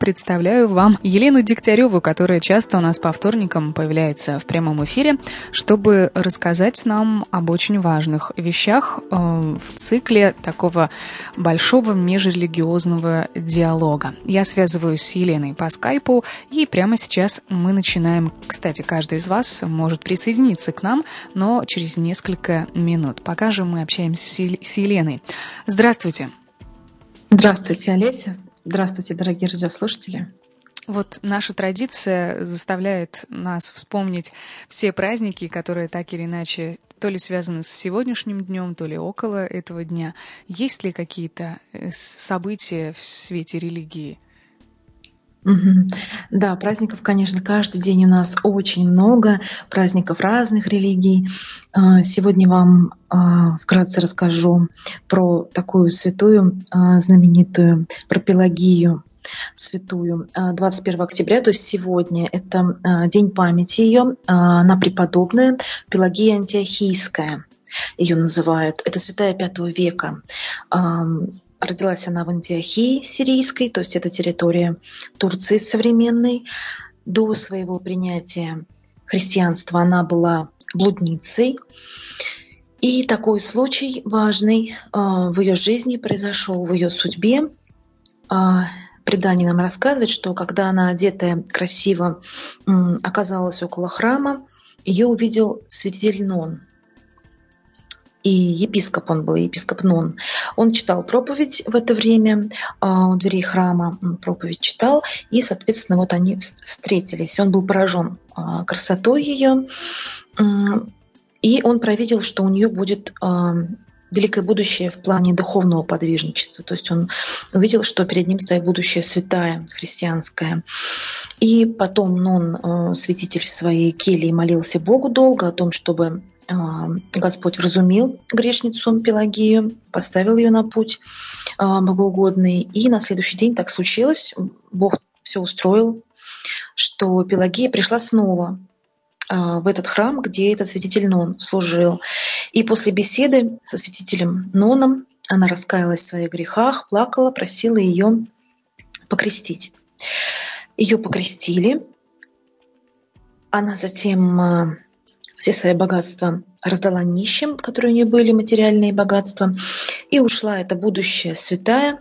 представляю вам Елену Дегтяреву, которая часто у нас по вторникам появляется в прямом эфире, чтобы рассказать нам об очень важных вещах в цикле такого большого межрелигиозного диалога. Я связываюсь с Еленой по скайпу, и прямо сейчас мы начинаем. Кстати, каждый из вас может присоединиться к нам, но через несколько минут. Пока же мы общаемся с Еленой. Здравствуйте. Здравствуйте, Олеся. Здравствуйте, дорогие радиослушатели. Вот наша традиция заставляет нас вспомнить все праздники, которые так или иначе то ли связаны с сегодняшним днем, то ли около этого дня. Есть ли какие-то события в свете религии? Да, праздников, конечно, каждый день у нас очень много, праздников разных религий. Сегодня вам вкратце расскажу про такую святую, знаменитую, про Пелагию святую. 21 октября, то есть сегодня, это день памяти ее. Она преподобная, Пелагия Антиохийская ее называют. Это святая V века. Родилась она в Антиохии сирийской, то есть это территория Турции современной. До своего принятия христианства она была блудницей. И такой случай важный в ее жизни произошел, в ее судьбе. Предание нам рассказывает, что когда она, одетая красиво, оказалась около храма, ее увидел святитель Нон. И епископ он был, епископ Нон. Он читал проповедь в это время у дверей храма, проповедь читал, и, соответственно, вот они встретились. Он был поражен красотой ее, и он провидел, что у нее будет великое будущее в плане духовного подвижничества. То есть он увидел, что перед ним стоит будущее святая, христианская. И потом Нон, святитель в своей келье, молился Богу долго о том, чтобы Господь вразумил грешницу Пелагию, поставил ее на путь богоугодный. И на следующий день так случилось, Бог все устроил, что Пелагия пришла снова в этот храм, где этот святитель Нон служил. И после беседы со святителем Ноном она раскаялась в своих грехах, плакала, просила ее покрестить. Ее покрестили. Она затем все свои богатства раздала нищим, которые у нее были, материальные богатства, и ушла эта будущая святая,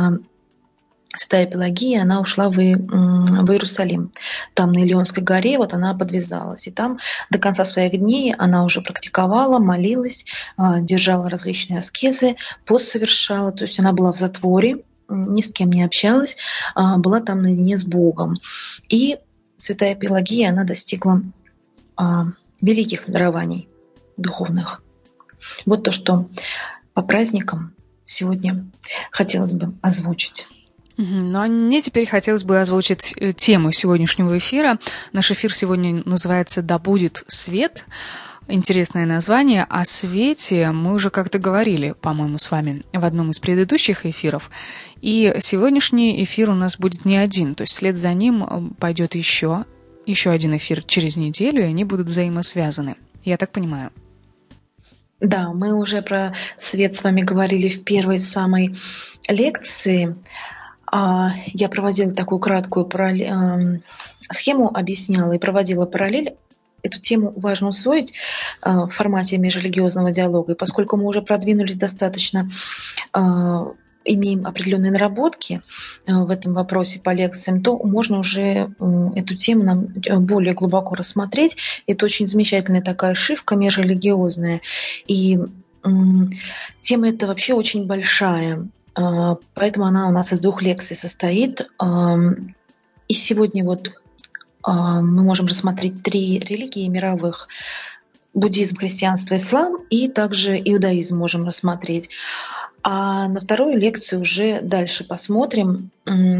святая Пелагия, она ушла в Иерусалим. Там на Илионской горе вот она подвязалась. И там до конца своих дней она уже практиковала, молилась, держала различные аскезы, пост совершала. То есть она была в затворе, ни с кем не общалась, была там наедине с Богом. И святая Пелагия, она достигла великих дарований духовных. Вот то, что по праздникам сегодня хотелось бы озвучить. Ну, а мне теперь хотелось бы озвучить тему сегодняшнего эфира. Наш эфир сегодня называется «Да будет свет». Интересное название. О свете мы уже как-то говорили, по-моему, с вами в одном из предыдущих эфиров. И сегодняшний эфир у нас будет не один. То есть вслед за ним пойдет еще один эфир через неделю, и они будут взаимосвязаны. Я так понимаю. Да, мы уже про свет с вами говорили в первой самой лекции. Я проводила такую краткую схему, объясняла и проводила параллель. Эту тему важно усвоить в формате межрелигиозного диалога. И поскольку мы уже продвинулись достаточно, имеем определенные наработки в этом вопросе по лекциям, то можно уже эту тему нам более глубоко рассмотреть. Это очень замечательная такая шивка межрелигиозная. И тема эта вообще очень большая. Поэтому она у нас из 2 лекций состоит. И сегодня вот мы можем рассмотреть 3 религии мировых. Буддизм, христианство, ислам, и также иудаизм можем рассмотреть. А на второй лекции уже дальше посмотрим,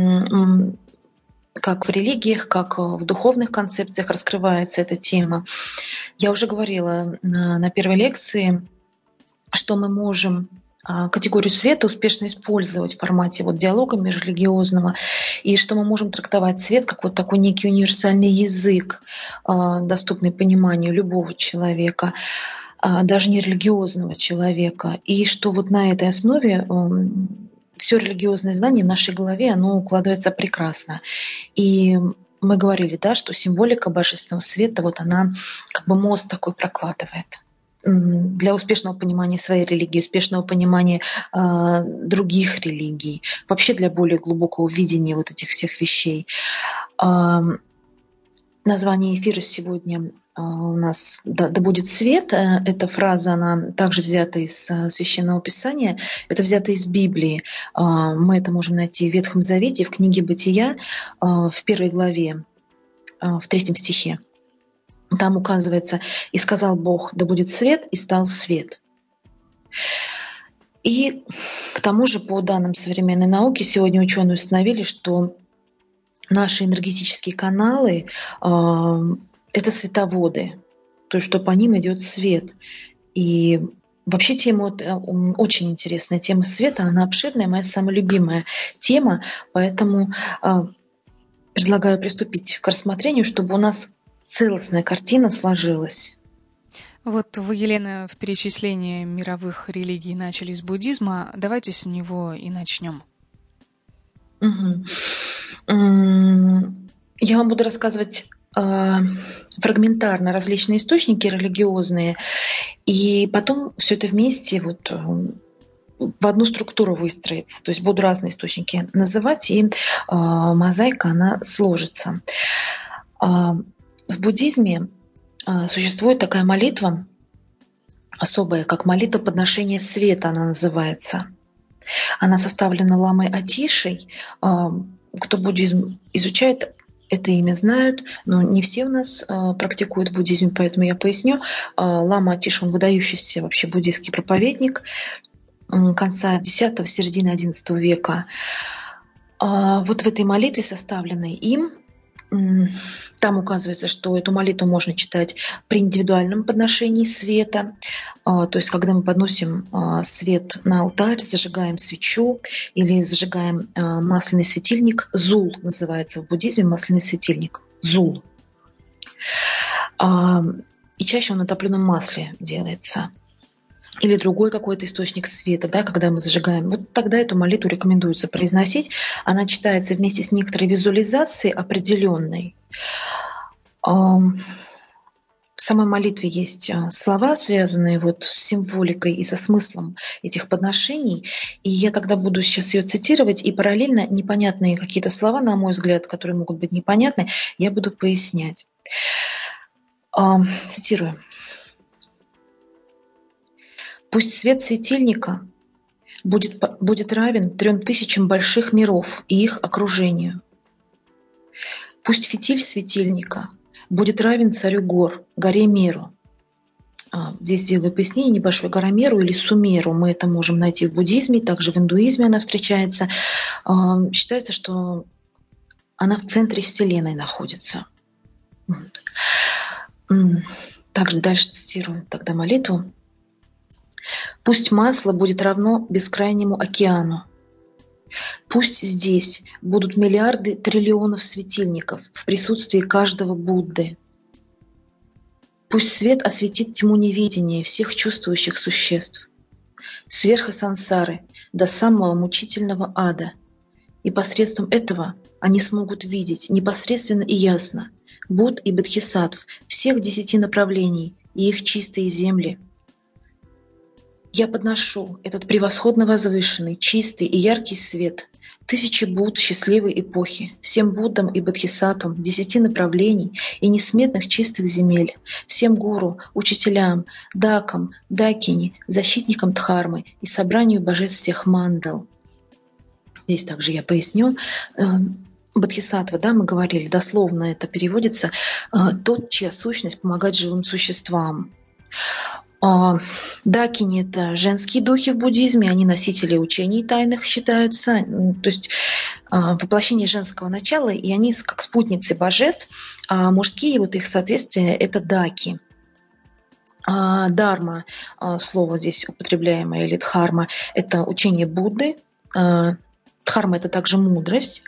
как в религиях, как в духовных концепциях раскрывается эта тема. Я уже говорила на первой лекции, что мы можем категорию света успешно использовать в формате вот диалога межрелигиозного, и что мы можем трактовать свет как вот такой некий универсальный язык, доступный пониманию любого человека, даже нерелигиозного человека, и что вот на этой основе все религиозное знание в нашей голове, оно укладывается прекрасно. И мы говорили, да, что символика божественного света, вот она как бы мост такой прокладывает для успешного понимания своей религии, успешного понимания других религий, вообще для более глубокого видения вот этих всех вещей. Название эфира сегодня у нас «Да будет свет». Эта фраза, она также взята из Священного Писания, это взято из Библии. Мы это можем найти в Ветхом Завете, в книге Бытия, в 1 главе, в 3 стихе. Там указывается: «И сказал Бог, да будет свет, и стал свет». И к тому же, по данным современной науки, сегодня ученые установили, что наши энергетические каналы это световоды, то есть что по ним идет свет. И вообще тема очень интересная. Тема света, она обширная, моя самая любимая тема, поэтому предлагаю приступить к рассмотрению, чтобы у нас целостная картина сложилась. Вот вы, Елена, в перечислении мировых религий начали с буддизма. Давайте с него и начнем. Угу. Я вам буду рассказывать фрагментарно различные источники религиозные, и потом все это вместе вот в одну структуру выстроится. То есть буду разные источники называть, и мозаика, она сложится. В буддизме существует такая молитва особая, как молитва подношения света, она называется. Она составлена ламой Атишей. Кто буддизм изучает, это имя знают, но не все у нас практикуют буддизм, поэтому я поясню. Лама Атиш, он выдающийся вообще буддийский проповедник конца X, середины XI века. Вот в этой молитве, составленной им, там указывается, что эту молитву можно читать при индивидуальном подношении света, то есть когда мы подносим свет на алтарь, зажигаем свечу или зажигаем масляный светильник. Зул называется в буддизме масляный светильник. Зул. И чаще он на топленом масле делается. Или другой какой-то источник света, да, когда мы зажигаем. Вот тогда эту молитву рекомендуется произносить. Она читается вместе с некоторой визуализацией определенной. В самой молитве есть слова, связанные вот с символикой и со смыслом этих подношений. И я тогда буду сейчас ее цитировать, и параллельно непонятные какие-то слова, на мой взгляд, которые могут быть непонятны, я буду пояснять. Цитирую. «Пусть свет светильника будет равен 3000 больших миров и их окружению. Пусть фитиль светильника будет равен царю гор, горе Меру». Здесь сделаю пояснение небольшое. Гора Меру или Сумеру. Мы это можем найти в буддизме, также в индуизме она встречается. Считается, что она в центре Вселенной находится. Также дальше цитирую тогда молитву. «Пусть масло будет равно бескрайнему океану. Пусть здесь будут миллиарды триллионов светильников в присутствии каждого Будды. Пусть свет осветит тьму неведения всех чувствующих существ, сверху сансары до самого мучительного ада, и посредством этого они смогут видеть непосредственно и ясно Будд и Бодхисаттв всех 10 направлений и их чистые земли. Я подношу этот превосходно возвышенный, чистый и яркий свет тысячи Будд счастливой эпохи, всем Буддам и Бодхисаттвам 10 направлений и несметных чистых земель, всем гуру, учителям, дакам, дакини, защитникам Дхармы и собранию божеств всех мандал». Здесь также я поясню. Бодхисаттва, да, мы говорили, дословно это переводится, тот, чья сущность помогает живым существам. Дакини — это женские духи в буддизме, они носители учений тайных считаются, то есть воплощение женского начала, и они как спутницы божеств, а мужские, вот их соответствие, это даки. Дарма, слово здесь употребляемое, или дхарма, это учение Будды, дхарма — это также мудрость.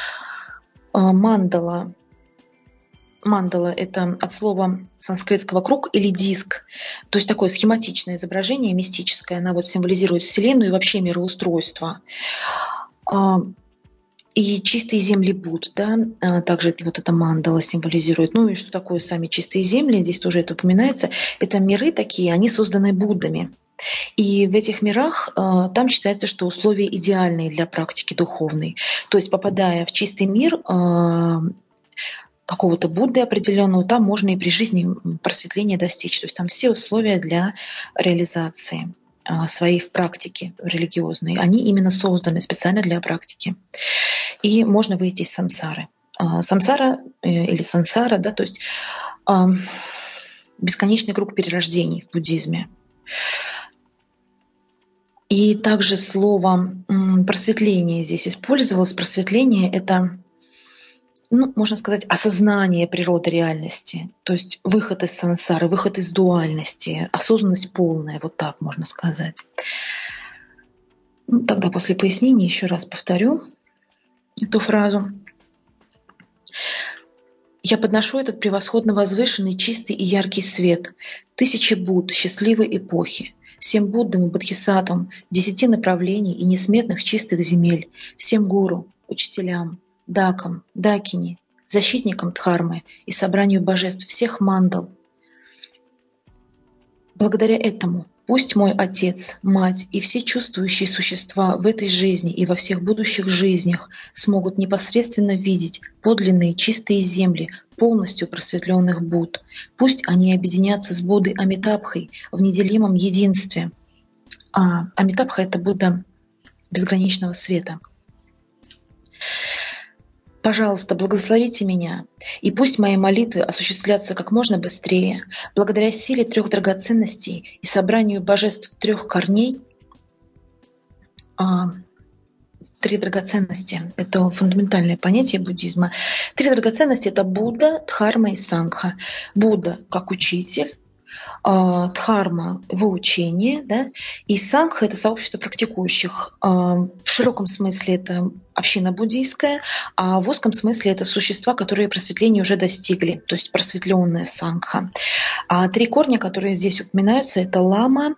Мандала — это от слова санскритского «круг» или «диск», то есть такое схематичное изображение, мистическое, она вот символизирует Вселенную и вообще мироустройство. И чистые земли Будд, да, также вот эта мандала символизирует. Ну и что такое сами чистые земли, здесь тоже это упоминается. Это миры такие, они созданы Буддами. И в этих мирах там считается, что условия идеальные для практики духовной. То есть, попадая в чистый мир какого-то Будды определенного, там можно и при жизни просветления достичь. То есть там все условия для реализации своей в практике религиозной, они именно созданы специально для практики. И можно выйти из самсары. Самсара или сансара, да, то есть бесконечный круг перерождений в буддизме. И также слово просветление здесь использовалось. Просветление — это, можно сказать, осознание природы реальности, то есть выход из сансары, выход из дуальности, осознанность полная, вот так можно сказать. Тогда после пояснения еще раз повторю эту фразу. Я подношу этот превосходно возвышенный, чистый и яркий свет тысячи Будд счастливой эпохи, всем Буддам и Бодхисаттвам 10 направлений и несметных чистых земель, всем гуру, учителям, дакам, дакини, защитникам Дхармы и собранию божеств всех мандал. Благодаря этому пусть мой отец, мать и все чувствующие существа в этой жизни и во всех будущих жизнях смогут непосредственно видеть подлинные чистые земли полностью просветленных Будд. Пусть они объединятся с Буддой Амитабхой в неделимом единстве. Амитабха — это Будда безграничного света. Пожалуйста, благословите меня, и пусть мои молитвы осуществлятся как можно быстрее, благодаря силе 3 драгоценностей и собранию божеств 3 корней. 3 драгоценности — это фундаментальное понятие буддизма. 3 драгоценности — это Будда, Дхарма и Сангха. Будда как учитель, Дхарма — выучение, да? И Сангха — это сообщество практикующих. В широком смысле это община буддийская, а в узком смысле это существа, которые просветления уже достигли, то есть просветленная Сангха. А 3 корня, которые здесь упоминаются, это Лама,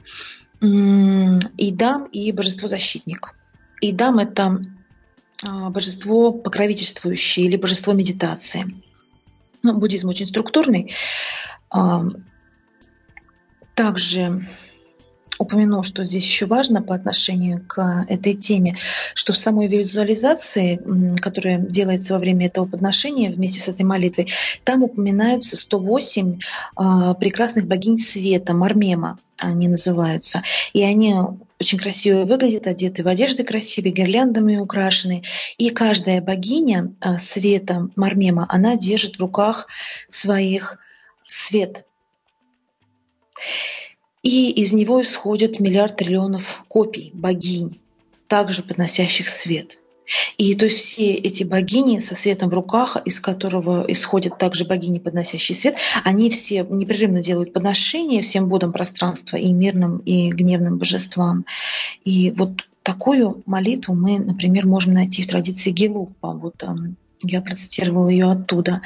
Идам и божество-защитник. Идам — это божество покровительствующее или божество медитации. Буддизм очень структурный. Также упомяну, что здесь еще важно по отношению к этой теме, что в самой визуализации, которая делается во время этого подношения вместе с этой молитвой, там упоминаются 108 прекрасных богинь света, Мармема они называются. И они очень красиво выглядят, одеты в одежды красивые, гирляндами украшены. И каждая богиня света, Мармема, она держит в руках своих свет. И из него исходят миллиард триллионов копий богинь, также подносящих свет. И то есть все эти богини со светом в руках, из которого исходят также богини, подносящие свет, они все непрерывно делают подношения всем Буддам пространства, и мирным, и гневным божествам. И вот такую молитву мы, например, можем найти в традиции Гелуппа. Вот я процитировала ее оттуда.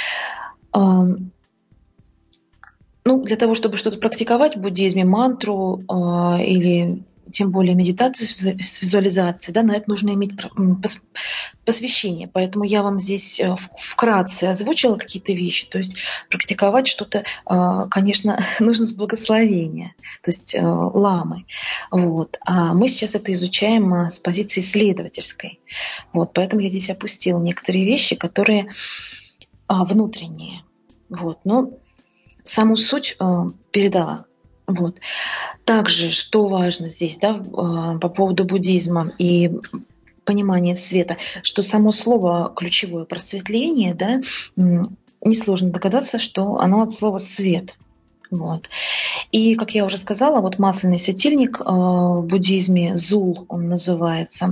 Для того, чтобы что-то практиковать в буддизме, мантру или тем более медитацию с визуализацией, на это нужно иметь посвящение. Поэтому я вам здесь вкратце озвучила какие-то вещи. То есть практиковать что-то, конечно, нужно с благословения, то есть ламы. Вот. А мы сейчас это изучаем с позиции исследовательской. Вот. Поэтому я здесь опустила некоторые вещи, которые внутренние. Вот. Саму суть передала. Вот. Также, что важно здесь, по поводу буддизма и понимания света, что само слово ключевое просветление, несложно догадаться, что оно от слова свет. Вот. И, как я уже сказала, вот масляный светильник в буддизме, зул он называется.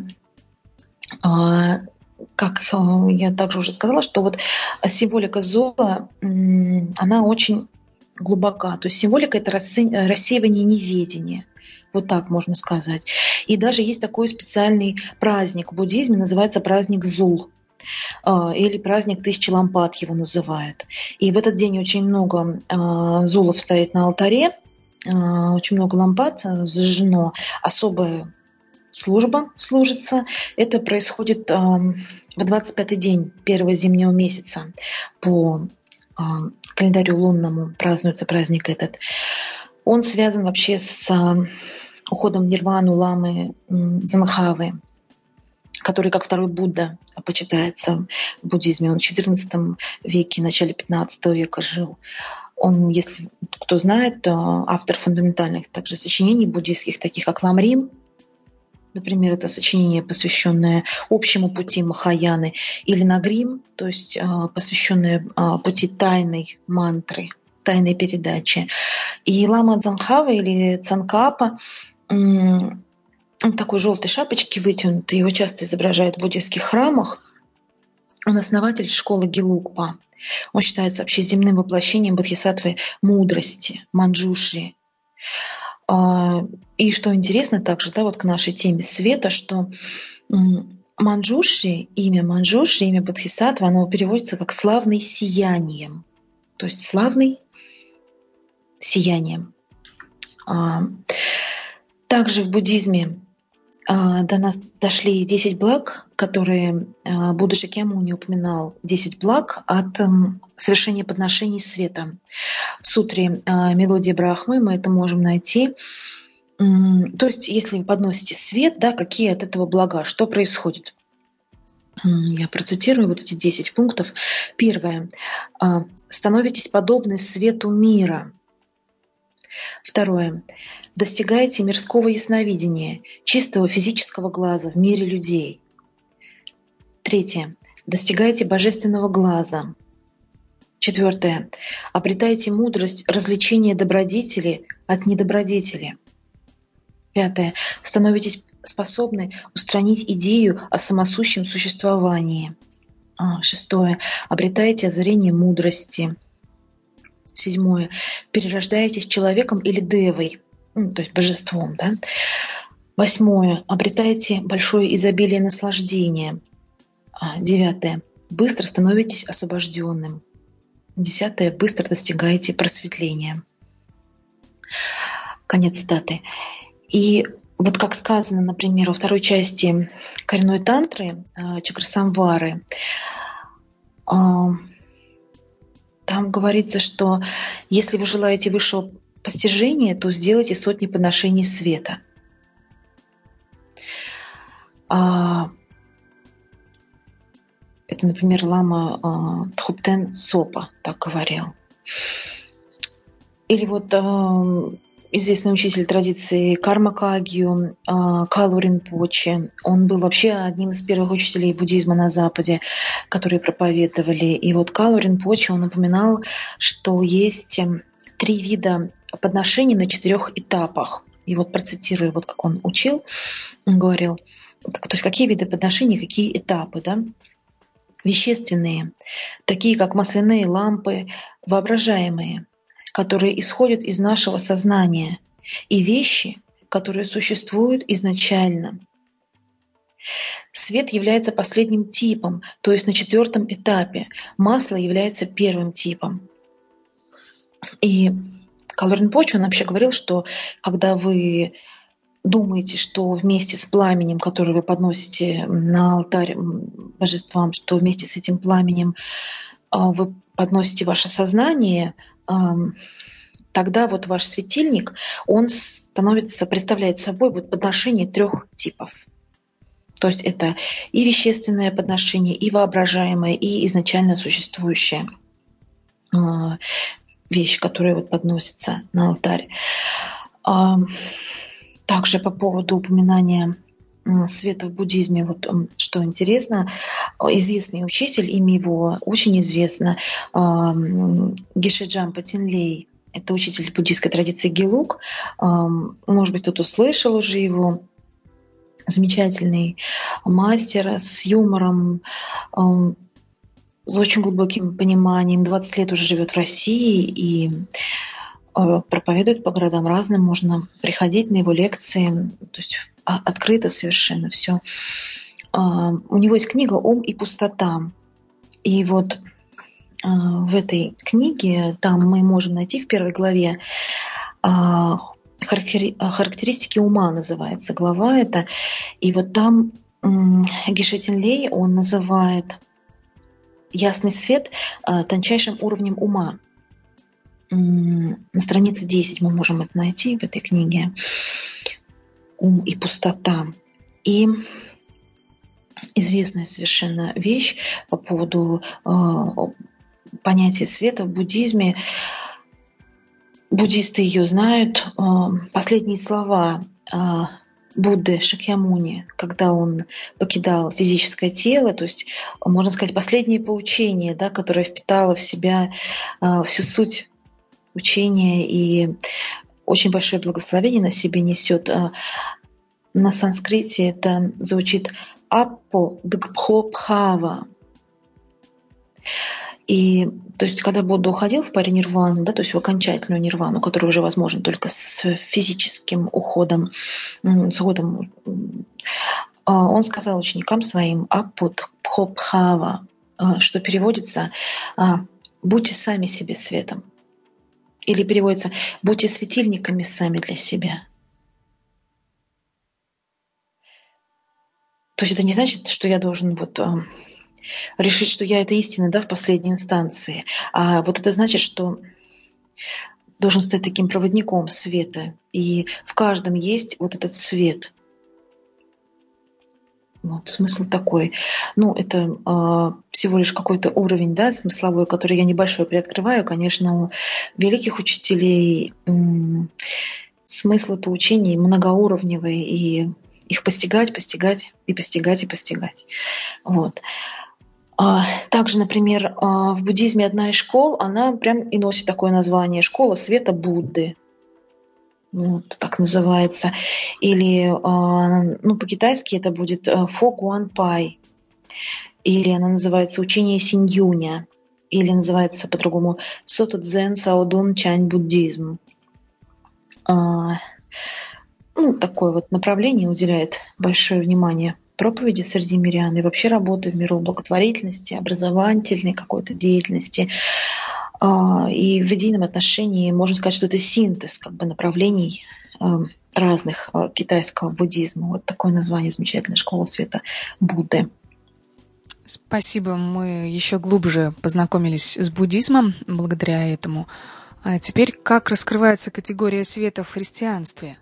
Как я также уже сказала, что вот символика зула, она очень глубока. То есть символика — это рассеивание неведения. Вот так можно сказать. И даже есть такой специальный праздник в буддизме, называется праздник Зул. Или праздник 1000 лампад его называют. И в этот день очень много зулов стоит на алтаре, очень много лампад зажжено. Особое служба служится. Это происходит в 25-й день первого зимнего месяца по календарю лунному празднуется праздник этот. Он связан вообще с уходом в нирвану ламы Дзангхавы, который как второй Будда почитается в буддизме. Он в XIV веке, в начале XV века жил. Он, если кто знает, автор фундаментальных также сочинений буддийских, таких как Ламрим, например, это сочинение, посвященное общему пути Махаяны, или Нагрим, то есть посвященное пути тайной мантры, тайной передачи. И лама Дзангхава или Цанкапа в такой желтой шапочке вытянутой, его часто изображают в буддийских храмах. Он основатель школы Гелугпа. Он считается вообще земным воплощением бодхисаттвы мудрости, манджушри. И что интересно также, да, вот к нашей теме света, что манджушри, имя бодхисаттвы, оно переводится как «славный сиянием». То есть «славный сиянием». Также в буддизме до нас дошли 10 благ, которые Будда Шакьямуни упоминал. 10 благ от совершения подношений света. В сутре «Мелодия Брахмы» мы это можем найти. То есть, если вы подносите свет, да, какие от этого блага, что происходит? Я процитирую вот эти 10 пунктов. Первое. Становитесь подобны свету мира. Второе. Достигаете мирского ясновидения, чистого физического глаза в мире людей. Третье. Достигаете божественного глаза. Четвертое. Обретаете мудрость различения добродетели от недобродетели. Пятое. Становитесь способны устранить идею о самосущем существовании. Шестое. Обретаете озарение мудрости. Седьмое. Перерождаетесь человеком или девой, то есть божеством. Да? Восьмое. Обретаете большое изобилие наслаждения. Девятое. Быстро становитесь освобожденным. Десятое. Быстро достигаете просветления. Конец цитаты. И вот как сказано, например, во второй части коренной тантры Чакрасамвары, там говорится, что если вы желаете высшего постижения, то сделайте сотни подношений света. Это, например, лама Тхуптен Сопа так говорил. Или вот известный учитель традиции Карма Кагью Калу Ринпоче. Он был вообще одним из первых учителей буддизма на Западе, которые проповедовали. И вот Калу Ринпоче, он упоминал, что есть 3 вида подношений на 4 этапах. И вот процитирую, вот как он учил, он говорил, то есть какие виды подношений, какие этапы, да? Вещественные, такие как масляные лампы, воображаемые, которые исходят из нашего сознания, и вещи, которые существуют изначально. Свет является последним типом, то есть на 4 этапе. Масло является первым типом. И Калу Ринпоче, он вообще говорил, что когда вы думаете, что вместе с пламенем, которое вы подносите на алтарь божествам, что вместе с этим пламенем вы подносите ваше сознание, тогда вот ваш светильник, он представляет собой вот подношение 3 типов. То есть это и вещественное подношение, и воображаемое, и изначально существующая вещь, которая вот подносится на алтарь. Также по поводу упоминания света в буддизме, вот что интересно, известный учитель, имя его очень известно, Геше Джампа Тинлей, это учитель буддийской традиции Гелуг, может быть, кто-то слышал уже его, замечательный мастер с юмором, с очень глубоким пониманием, 20 лет уже живет в России и проповедует по городам разным, можно приходить на его лекции, то есть открыто совершенно все. У него есть книга «Ум и пустота». И вот в этой книге, там мы можем найти в 1 главе характеристики ума называется глава эта. И вот там Геше Тенлей, он называет ясный свет тончайшим уровнем ума. На странице 10 мы можем это найти в этой книге. Ум и пустота. И известная совершенно вещь по поводу понятия света в буддизме. Буддисты ее знают. Последние слова Будды Шакьямуни, когда он покидал физическое тело, то есть, можно сказать, последнее поучение, да, которое впитало в себя всю суть учения и очень большое благословение на себе несет. На санскрите это звучит «аппо дгпхо бхава». И то есть, когда Будда уходил в паринирвану, да, то есть в окончательную нирвану, которая уже возможна только с физическим уходом, с уходом, он сказал ученикам своим «аппо дгпхо бхава», что переводится «будьте сами себе светом». Или переводится «будьте светильниками сами для себя». То есть это не значит, что я должен решить, что я — это истина, да, в последней инстанции. А вот это значит, что должен стать таким проводником света. И в каждом есть вот этот свет. Вот, смысл такой. Это всего лишь какой-то уровень, да, смысловой, который я небольшой приоткрываю. Конечно, у великих учителей смыслы поучений многоуровневые, и их постигать. Вот. Также, например, в буддизме одна из школ, она прям и носит такое название — «Школа света Будды». Вот, так называется. Или, по-китайски это будет «Фо Гуан Пай». Или она называется «Учение Синьюня». Или называется по-другому «Сото Дзен Саодун Чань Буддизм». Такое вот направление уделяет большое внимание проповеди среди мирян и вообще работы в миру благотворительности, образовательной какой-то деятельности. И в идейном отношении можно сказать, что это синтез направлений разных китайского буддизма. Вот такое название замечательной «Школа света Будды». Спасибо. Мы еще глубже познакомились с буддизмом благодаря этому. А теперь как раскрывается категория света в христианстве?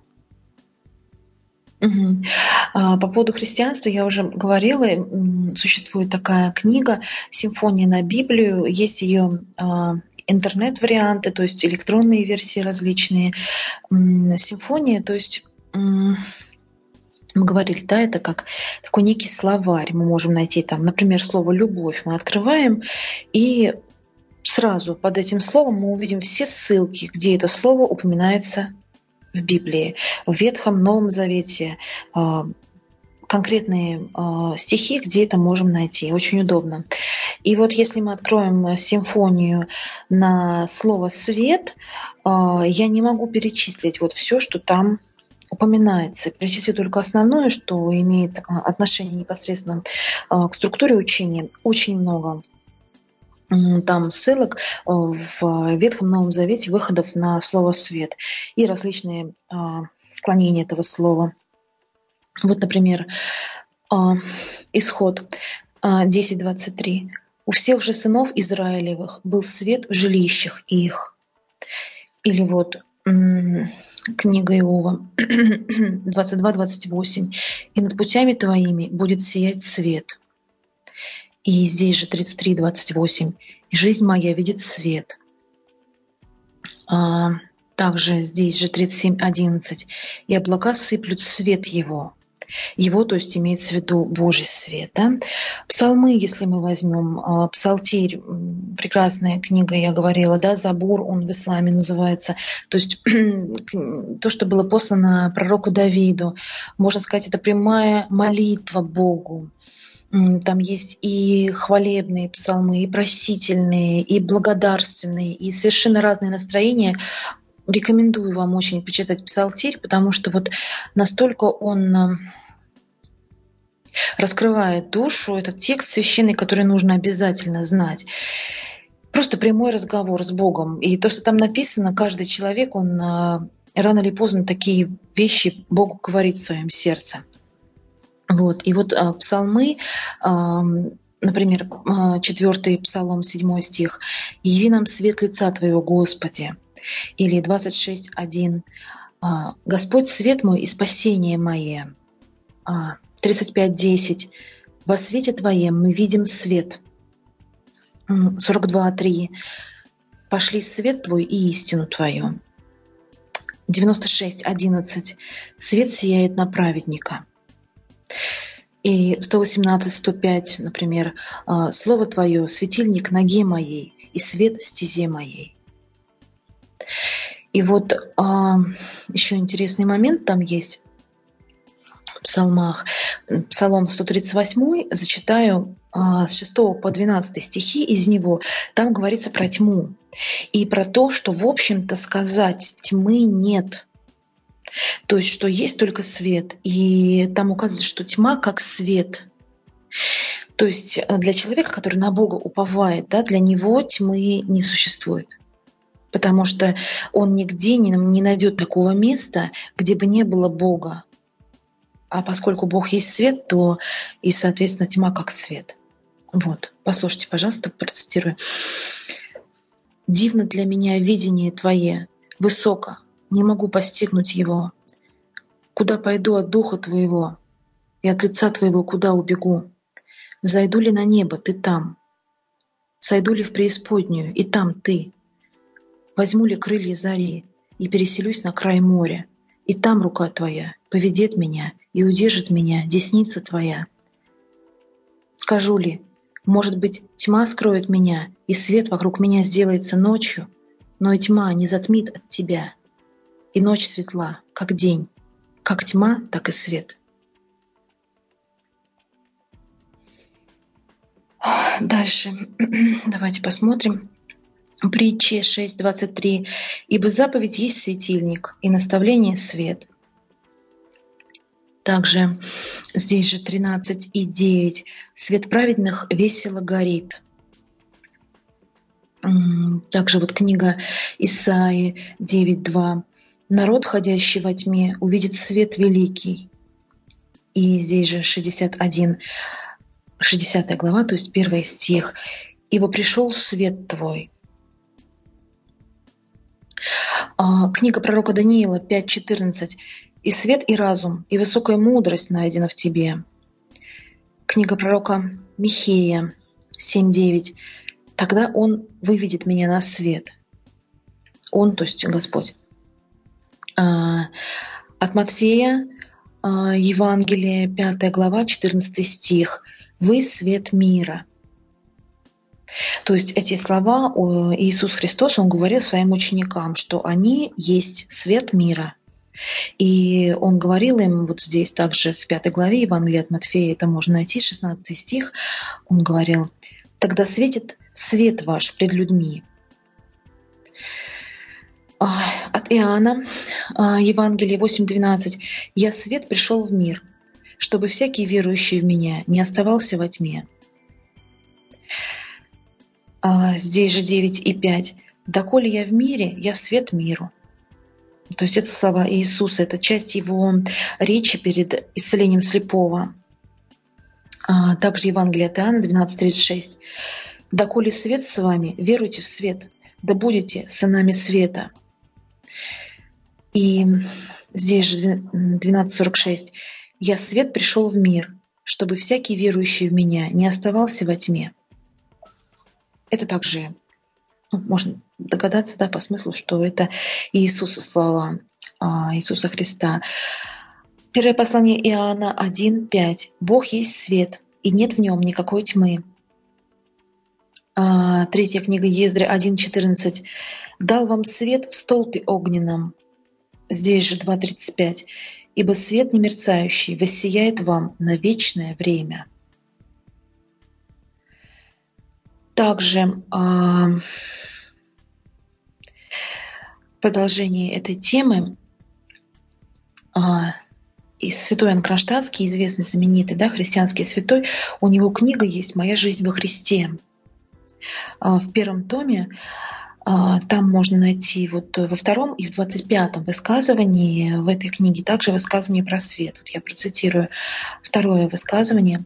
По поводу христианства я уже говорила. Существует такая книга «Симфония на Библию». Есть ее интернет-варианты, то есть электронные версии различные. Симфония, то есть мы говорили, да, это как такой некий словарь. Мы можем найти там, например, слово «любовь». Мы открываем, и сразу под этим словом мы увидим все ссылки, где это слово упоминается в Библии, в Ветхом, Новом Завете, конкретные стихи, где это можем найти. Очень удобно. И вот если мы откроем симфонию на слово «свет», я не могу перечислить вот все, что там упоминается. Перечислю только основное, что имеет отношение непосредственно к структуре учения. Очень много там ссылок в Ветхом Новом Завете, выходов на слово «свет» и различные склонения этого слова. Вот, например, Исход 10:23. «У всех же сынов Израилевых был свет в жилищах их». Или вот книга Иова 22:28. «И над путями твоими будет сиять свет». И здесь же 33:28. «И жизнь моя видит свет». Также здесь же 37:11. «И облака сыплют свет его». Его, то есть имеется в виду Божий свет. Да? Псалмы, если мы возьмем, Псалтирь, прекрасная книга, я говорила, да, Забур, он в исламе называется. То есть то, что было послано пророку Давиду, можно сказать, это прямая молитва Богу. Там есть и хвалебные псалмы, и просительные, и благодарственные, и совершенно разные настроения. Рекомендую вам очень почитать Псалтирь, потому что вот настолько он раскрывает душу, этот текст священный, который нужно обязательно знать. Просто прямой разговор с Богом. И то, что там написано, каждый человек, он рано или поздно такие вещи Богу говорит в своем сердце. Вот. И вот псалмы, например, 4 Псалом, 7 стих. «Яви нам свет лица Твоего, Господи». Или 26:1. «Господь свет мой и спасение мое». 35:10. «Во свете Твоем мы видим свет». 42:3. «Пошли свет Твой и истину Твою». 96:11. «Свет сияет на праведника». И 118:105, например, «Слово Твое — светильник ноге моей и свет стезе моей». И вот еще интересный момент там есть в псалмах. Псалом 138, зачитаю с 6 по 12 стихи из него. Там говорится про тьму и про то, что, в общем-то, сказать тьмы нет. То есть, что есть только свет. И там указывается, что тьма как свет. То есть для человека, который на Бога уповает, да, для него тьмы не существует. Потому что он нигде не найдет такого места, где бы не было Бога. А поскольку Бог есть свет, то и, соответственно, тьма как свет. Вот, послушайте, пожалуйста, процитирую. «Дивно для меня видение Твое, высоко, не могу постигнуть его. Куда пойду от духа Твоего, и от лица Твоего куда убегу? Взойду ли на небо, Ты там? Сойду ли в преисподнюю, и там Ты? Возьму ли крылья зари, и переселюсь на край моря, и там рука Твоя поведет меня, и удержит меня десница Твоя? Скажу ли, может быть, тьма скроет меня, и свет вокруг меня сделается ночью, но и тьма не затмит от Тебя, и ночь светла, как день, как тьма, так и свет». Дальше давайте посмотрим. Притча 6:23. «Ибо заповедь есть светильник, и наставление — свет». Также здесь же 13:9. «Свет праведных весело горит». Также вот книга Исаии 9:2. «Народ, ходящий во тьме, увидит свет великий». И здесь же 60 глава, то есть 1 стих. «Ибо пришел свет Твой». Книга пророка Даниила 5:14. «И свет, и разум, и высокая мудрость найдена в тебе». Книга пророка Михея 7:9. «Тогда он выведет меня на свет». Он, то есть Господь. От Матфея, Евангелие, 5 глава, 14 стих. «Вы свет мира». То есть эти слова Иисус Христос, Он говорил своим ученикам, что они есть свет мира. И Он говорил им вот здесь также в 5 главе Евангелия от Матфея, это можно найти, 16 стих, Он говорил: «Тогда светит свет ваш пред людьми». От Иоанна, Евангелие 8:12. «Я свет пришел в мир, чтобы всякий верующий в Меня не оставался во тьме». Здесь же 9:5. «Доколе я в мире, я свет миру». То есть это слова Иисуса, это часть Его речи перед исцелением слепого. Также Евангелие от Иоанна 12:36. «Доколе свет с вами, веруйте в свет, да будете сынами света». И здесь же 12:46. «Я свет пришел в мир, чтобы всякий верующий в Меня не оставался во тьме». Это также можно догадаться, да, по смыслу, что это Иисуса слова, Иисуса Христа. Первое послание Иоанна 1:5. «Бог есть свет, и нет в нем никакой тьмы». Третья книга Ездры 1:14. «Дал вам свет в столпе огненном». Здесь же 2:35. «Ибо свет немерцающий воссияет вам на вечное время». Также в продолжении этой темы и святой Иоанн Кронштадтский, известный, знаменитый, да, христианский святой, у него книга есть «Моя жизнь во Христе». В первом томе Там можно найти вот во 2 и в 25 высказывании в этой книге также высказывание про свет. Вот я процитирую 2 высказывание.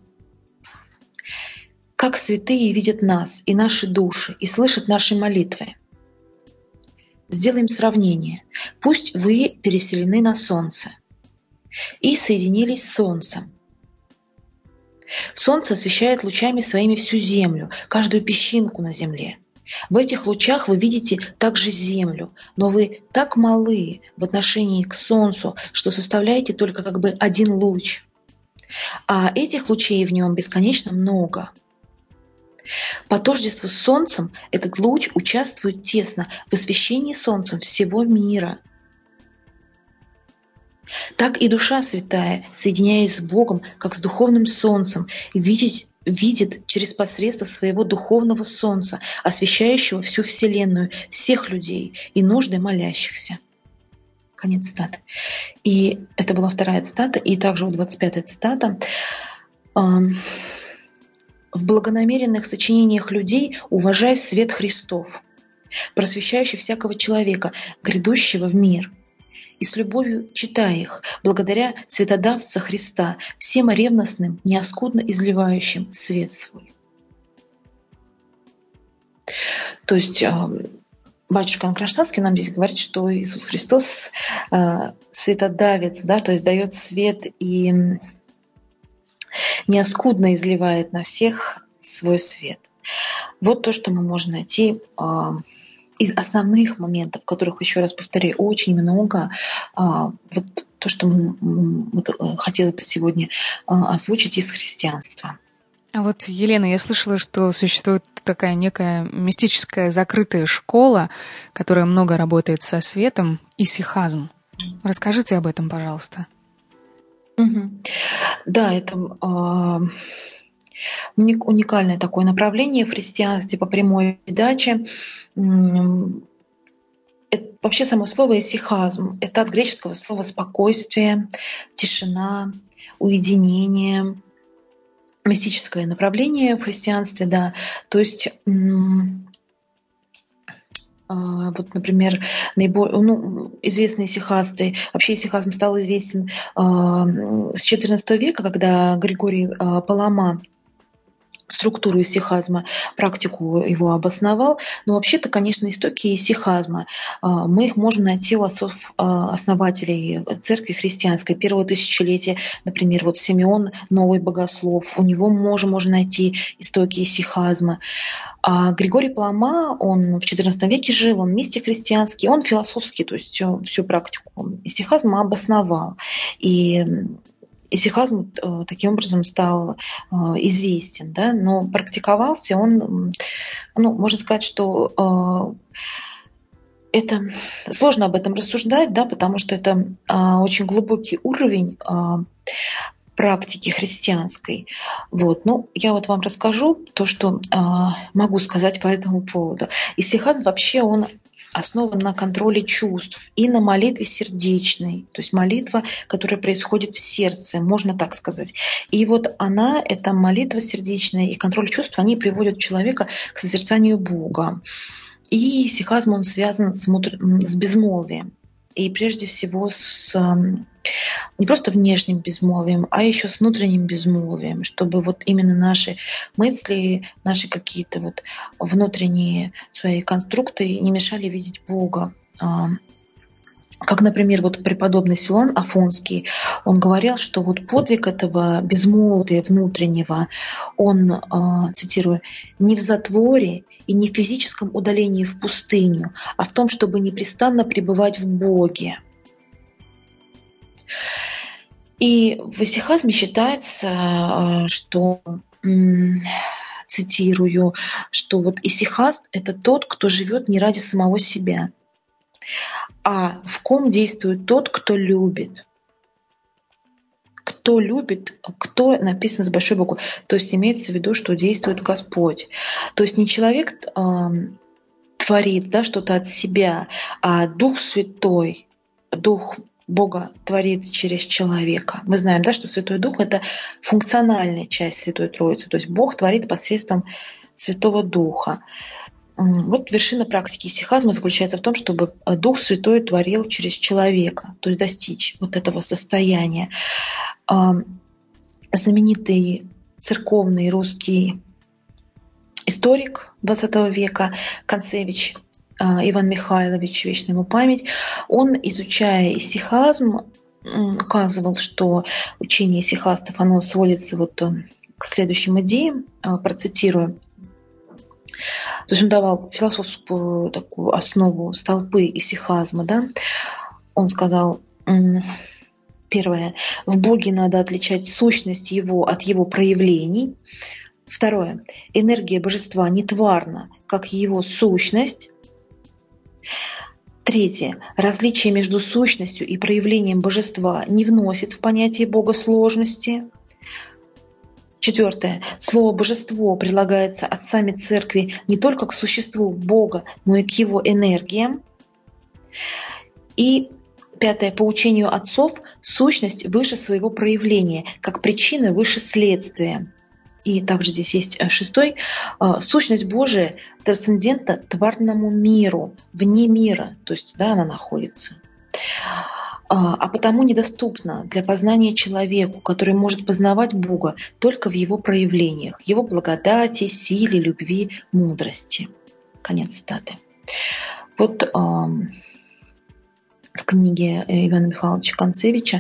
«Как святые видят нас и наши души, и слышат наши молитвы. Сделаем сравнение. Пусть вы переселены на солнце и соединились с солнцем. Солнце освещает лучами своими всю землю, каждую песчинку на земле. В этих лучах вы видите также землю, но вы так малы в отношении к солнцу, что составляете только как бы один луч. А этих лучей в нем бесконечно много. По тождеству с солнцем этот луч участвует тесно в освещении солнцем всего мира. Так и душа святая, соединяясь с Богом, как с духовным солнцем, видит через посредство своего духовного солнца, освещающего всю Вселенную, всех людей и нужды молящихся». Конец цитаты. И это была 2 цитата, и также 25 цитата. «В благонамеренных сочинениях людей уважай свет Христов, просвещающий всякого человека, грядущего в мир. И с любовью читай их, благодаря светодавца Христа, всем ревностным, неоскудно изливающим свет свой». То есть батюшка Анкронштадтский нам здесь говорит, что Иисус Христос светодавец, да, то есть дает свет и неоскудно изливает на всех свой свет. Вот то, что мы можем найти из основных моментов, которых, еще раз повторяю, очень много. Вот то, что хотела бы сегодня озвучить из христианства. А вот, Елена, я слышала, что существует такая некая мистическая закрытая школа, которая много работает со светом, исихазм. Расскажите об этом, пожалуйста. Да, это уникальное такое направление в христианстве по прямой передаче. Вообще само слово «исихазм» — это от греческого слова «спокойствие», «тишина», «уединение». Мистическое направление в христианстве, да. То есть вот, например, известные исихасты. Вообще исихазм стал известен с XIV века, когда Григорий Палама структуру исихазма, практику его обосновал. Но вообще-то, конечно, истоки исихазма мы их можем найти у основателей церкви христианской первого тысячелетия. Например, вот Симеон, новый богослов, у него можно найти истоки исихазма. А Григорий Палама, он в XIV веке жил, он мистик христианский, он философский, то есть всю практику исихазма обосновал. И исихазм таким образом стал известен, да, но практиковался он, можно сказать, что это сложно об этом рассуждать, да, потому что это очень глубокий уровень практики христианской. Вот. Я вот вам расскажу то, что могу сказать по этому поводу. Исихазм вообще он основан на контроле чувств и на молитве сердечной, то есть молитва, которая происходит в сердце, можно так сказать. И вот эта молитва сердечная и контроль чувств, они приводят человека к созерцанию Бога. И исихазм, он связан с безмолвием. И прежде всего не просто внешним безмолвием, а еще с внутренним безмолвием, чтобы вот именно наши мысли, наши какие-то вот внутренние свои конструкты не мешали видеть Бога. Как, например, вот преподобный Силуан Афонский, он говорил, что вот подвиг этого безмолвия внутреннего, он, цитирую, «не в затворе и не в физическом удалении в пустыню, а в том, чтобы непрестанно пребывать в Боге». И в исихазме считается, что, цитирую, что вот исихаст — это тот, кто живет не ради самого себя, а в ком действует тот, кто любит. Кто любит, кто написано с большой буквы. То есть имеется в виду, что действует Господь. То есть не человек творит, да, что-то от себя, а Дух Святой, Дух Бога творит через человека. Мы знаем, да, что Святой Дух — это функциональная часть Святой Троицы. То есть Бог творит посредством Святого Духа. Вот вершина практики исихазма заключается в том, чтобы Дух Святой творил через человека, то есть достичь вот этого состояния. Знаменитый церковный русский историк XX века Концевич Иван Михайлович, вечная ему память, он, изучая исихазм, указывал, что учение исихастов, оно сводится вот к следующим идеям, процитирую. То есть он давал философскую такую основу столпы исихазма. Да? Он сказал, первое, в Боге надо отличать сущность Его от Его проявлений. Второе, энергия Божества не тварна, как Его сущность. Третье, различие между сущностью и проявлением Божества не вносит в понятие Бога сложности. Четвертое. Слово «божество» прилагается отцами Церкви не только к существу Бога, но и к Его энергиям. И пятое. По учению отцов сущность выше своего проявления, как причина выше следствия. И также здесь есть шестой. Сущность Божия трансцендентна тварному миру, вне мира, то есть она находится. А потому недоступна для познания человеку, который может познавать Бога только в Его проявлениях, Его благодати, силе, любви, мудрости. Конец цитаты. Вот в книге Ивана Михайловича Концевича,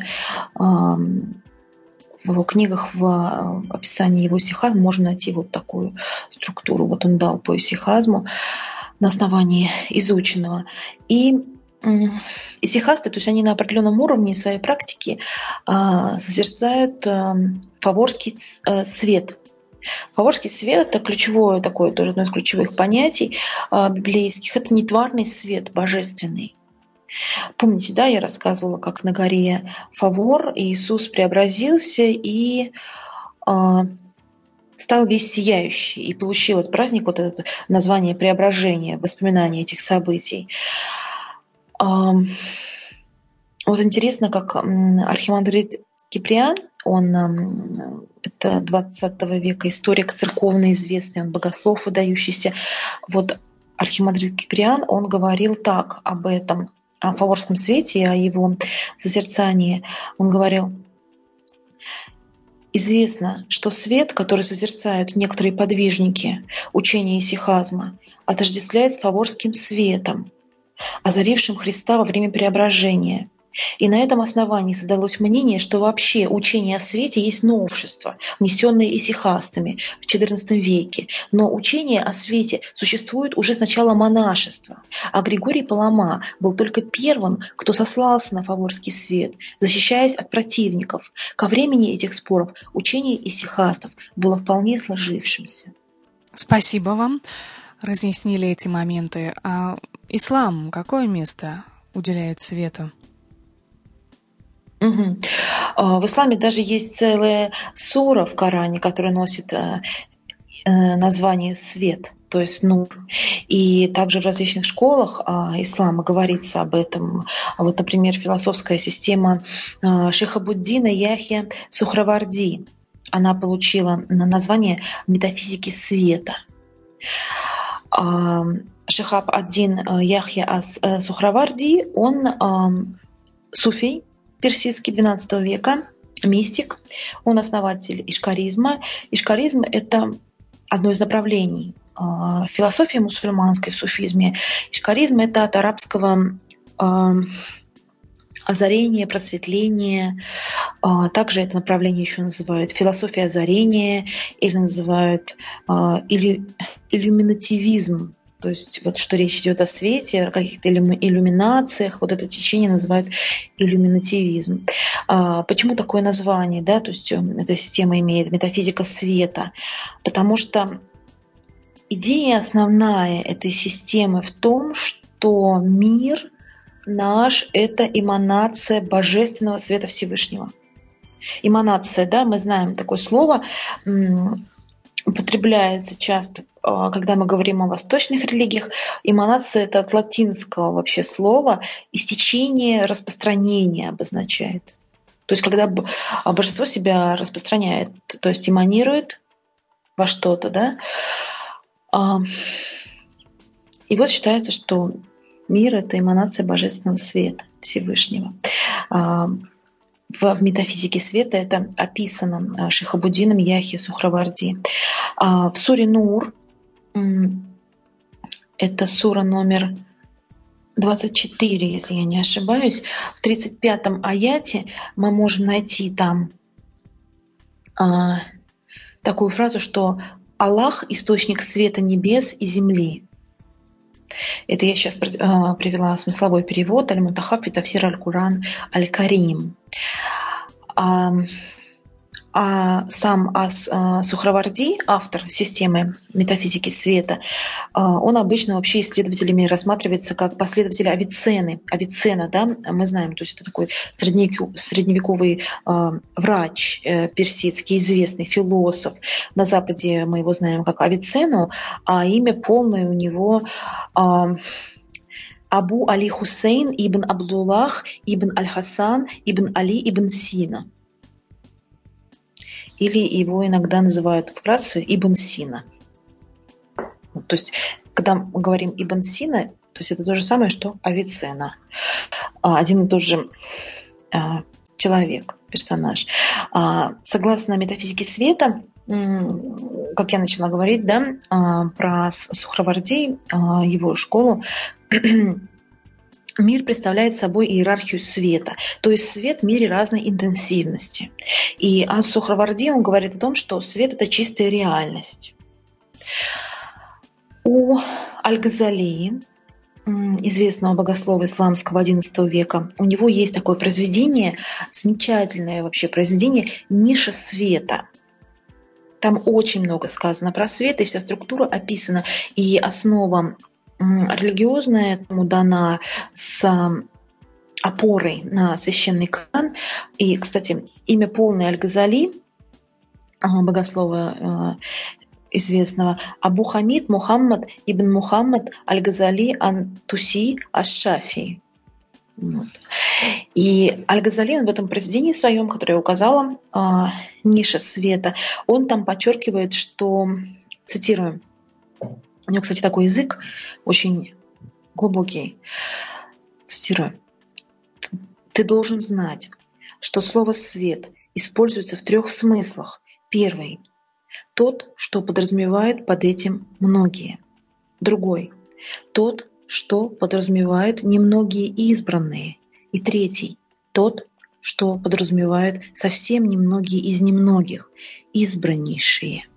в его книгах, в описании его исихазма можно найти вот такую структуру. Вот он дал по исихазму на основании изученного. И исихасты, то есть они на определенном уровне своей практики созерцают фаворский свет. Фаворский свет – это ключевое такое, тоже одно из ключевых понятий библейских. Это нетварный свет, божественный. Помните, да, я рассказывала, как на горе Фавор Иисус преобразился и стал весь сияющий, и получил этот праздник, вот это название преображения, воспоминания этих событий. Вот интересно, как архимандрит Киприан, он это 20 века историк церковный известный, он богослов выдающийся. Вот архимандрит Киприан, он говорил так об этом, о фаворском свете, о его созерцании. Он говорил: известно, что свет, который созерцают некоторые подвижники учения исихазма, отождествляет с фаворским светом, озарившим Христа во время преображения. И на этом основании создалось мнение, что вообще учение о свете есть новшество, внесенное исихастами в XIV веке. Но учение о свете существует уже с начала монашества. А Григорий Палама был только первым, кто сослался на фаворский свет, защищаясь от противников. Ко времени этих споров учение исихастов было вполне сложившимся. Спасибо вам. Разъяснили эти моменты. А ислам какое место уделяет свету? Угу. В исламе даже есть целая сура в Коране, которая носит название «свет», то есть «нур». И также в различных школах ислама говорится об этом. Вот, например, философская система Шихабуддина Яхья Сухраварди. Она получила название «метафизики света». Шихаб ад-Дин Яхья Сухраварди, он суфий, персидский XII века, мистик, он основатель ишкаризма. Ишкаризм – это одно из направлений философии мусульманской в суфизме. Ишкаризм – это от арабского озарение, просветление. Также это направление еще называют философия озарения или называют иллюминативизм. То есть вот что речь идет о свете, о каких-то иллюминациях, вот это течение называют иллюминативизм. Почему такое название? Да? То есть эта система имеет метафизика света, потому что идея основная этой системы в том, что мир наш – это эманация божественного света Всевышнего. Эманация, да, мы знаем такое слово, употребляется часто, когда мы говорим о восточных религиях. Эманация – это от латинского вообще слова, истечение, распространение обозначает. То есть когда божество себя распространяет, то есть эманирует во что-то, да. И вот считается, что мир — это эманация божественного света Всевышнего. В метафизике света это описано Шихабуддином Яхья Сухраварди. В суре Нур, это сура номер 24, если я не ошибаюсь, в 35-м аяте мы можем найти там такую фразу, что Аллах — источник света небес и земли. Это я сейчас привела смысловой перевод Аль-Мутахаффи Тафсир Аль-Куран Аль-Карим. А сам Сухраварди, автор системы метафизики света, он обычно вообще исследователями рассматривается как последователь Авиценна, да, мы знаем, то есть это такой средневековый врач персидский, известный философ. На Западе мы его знаем как Авиценну, а имя полное у него Абу Али Хусейн ибн Абдуллах ибн Аль-Хасан ибн Али ибн Сина. Или его иногда называют вкратце Ибн Сина. То есть, когда мы говорим Ибн Сина, то есть это то же самое, что Авиценна. Один и тот же человек, персонаж. Согласно метафизике света, как я начала говорить, да, про Сухраварди, его школу, мир представляет собой иерархию света, то есть свет в мире разной интенсивности. И Ас-Сухраварди, он говорит о том, что свет — это чистая реальность. У Аль-Газали, известного богослова исламского XI века, у него есть такое произведение, замечательное вообще произведение «Ниша света». Там очень много сказано про свет, и вся структура описана, и основа религиозная этому дана с опорой на священный Коран. И, кстати, имя полное Аль-Газали, богослова известного, Абу Хамид Мухаммад ибн Мухаммад Аль-Газали Ан-Туси Аш-Шафи. Вот. И Аль-Газали, он в этом произведении своем, которое я указала, «Ниша света», он там подчеркивает, что, цитирую, у него, кстати, такой язык очень глубокий. Цитирую. «Ты должен знать, что слово «свет» используется в 3 смыслах. Первый — тот, что подразумевает под этим многие. Другой — тот, что подразумевают немногие избранные. И третий — тот, что подразумевают совсем немногие из немногих, избраннейшие».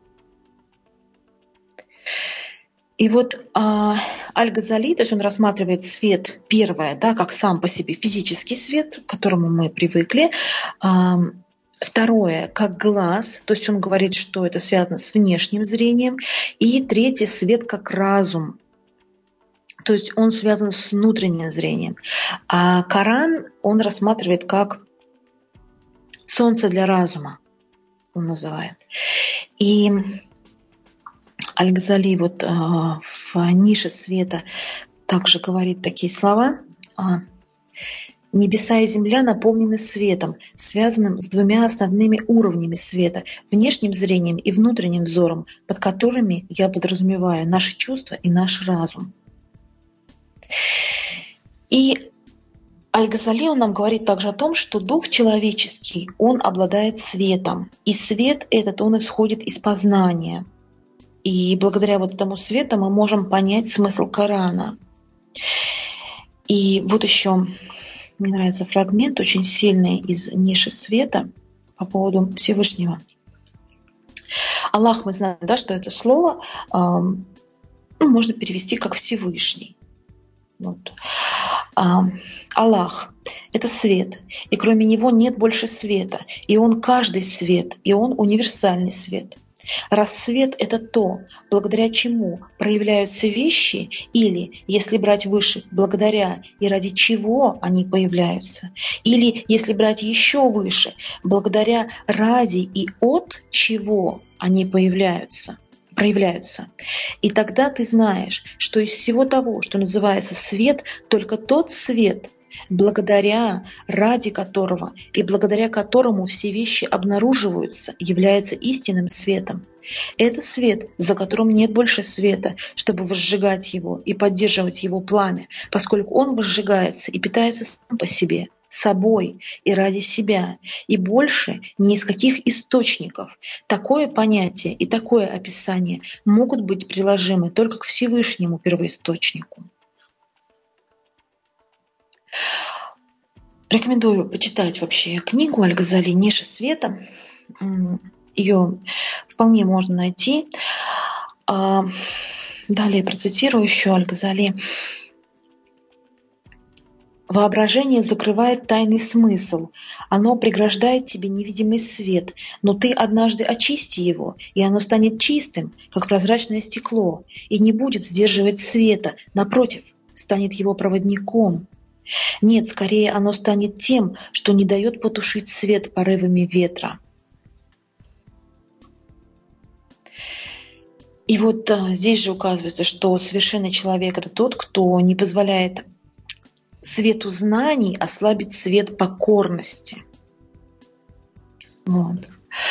И вот Аль-Газали, то есть он рассматривает свет, первое, да, как сам по себе физический свет, к которому мы привыкли. Второе, как глаз, то есть он говорит, что это связано с внешним зрением. И третье, свет как разум, то есть он связан с внутренним зрением. А Коран он рассматривает как солнце для разума, он называет. И Аль-Газали вот в «Нише света» также говорит такие слова. «Небеса и земля наполнены светом, связанным с 2 основными уровнями света – внешним зрением и внутренним взором, под которыми я подразумеваю наши чувства и наш разум». И Аль-Газали он нам говорит также о том, что дух человеческий, он обладает светом, и свет этот, он исходит из познания. И благодаря вот этому свету мы можем понять смысл Корана. И вот еще мне нравится фрагмент очень сильный из «Ниши света» по поводу Всевышнего. Аллах, мы знаем, да, что это слово можно перевести как Всевышний. Вот. Аллах — это свет, и кроме Него нет больше света, и Он каждый свет, и Он универсальный свет. Раз свет — это то, благодаря чему проявляются вещи, или, если брать выше, благодаря и ради чего они появляются, или, если брать еще выше, благодаря, ради и от чего они проявляются. И тогда ты знаешь, что из всего того, что называется свет, только тот свет, благодаря, ради которого и благодаря которому все вещи обнаруживаются, является истинным светом. Это свет, за которым нет больше света, чтобы возжигать его и поддерживать его пламя, поскольку он возжигается и питается сам по себе, собой и ради себя, и больше ни из каких источников. Такое понятие и такое описание могут быть приложимы только к Всевышнему первоисточнику. Рекомендую почитать вообще книгу Аль-Газали «Ниша света». Ее вполне можно найти. Далее процитирую еще Аль-Газали. «Воображение закрывает тайный смысл. Оно преграждает тебе невидимый свет, но ты однажды очисти его, и оно станет чистым, как прозрачное стекло, и не будет сдерживать света, напротив, станет его проводником. Нет, скорее оно станет тем, что не дает потушить свет порывами ветра». И вот здесь же указывается, что совершенный человек — это тот, кто не позволяет свету знаний ослабить свет покорности. Вот.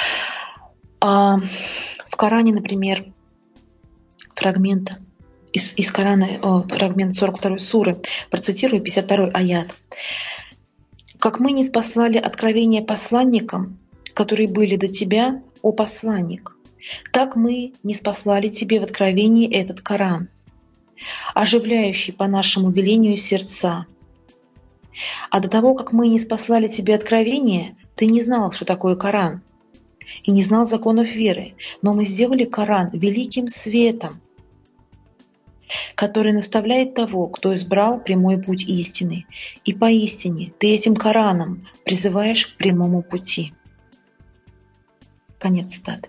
В Коране, например, фрагмент из Корана, фрагмент 42 суры, процитирую 52 аят. «Как мы не спаслали откровения посланникам, которые были до тебя, о посланник, так мы не спаслали тебе в откровении этот Коран, оживляющий по нашему велению сердца. А до того, как мы не спаслали тебе откровение, ты не знал, что такое Коран, и не знал законов веры, но мы сделали Коран великим светом, который наставляет того, кто избрал прямой путь истины, и поистине ты этим Кораном призываешь к прямому пути». Конец цитаты.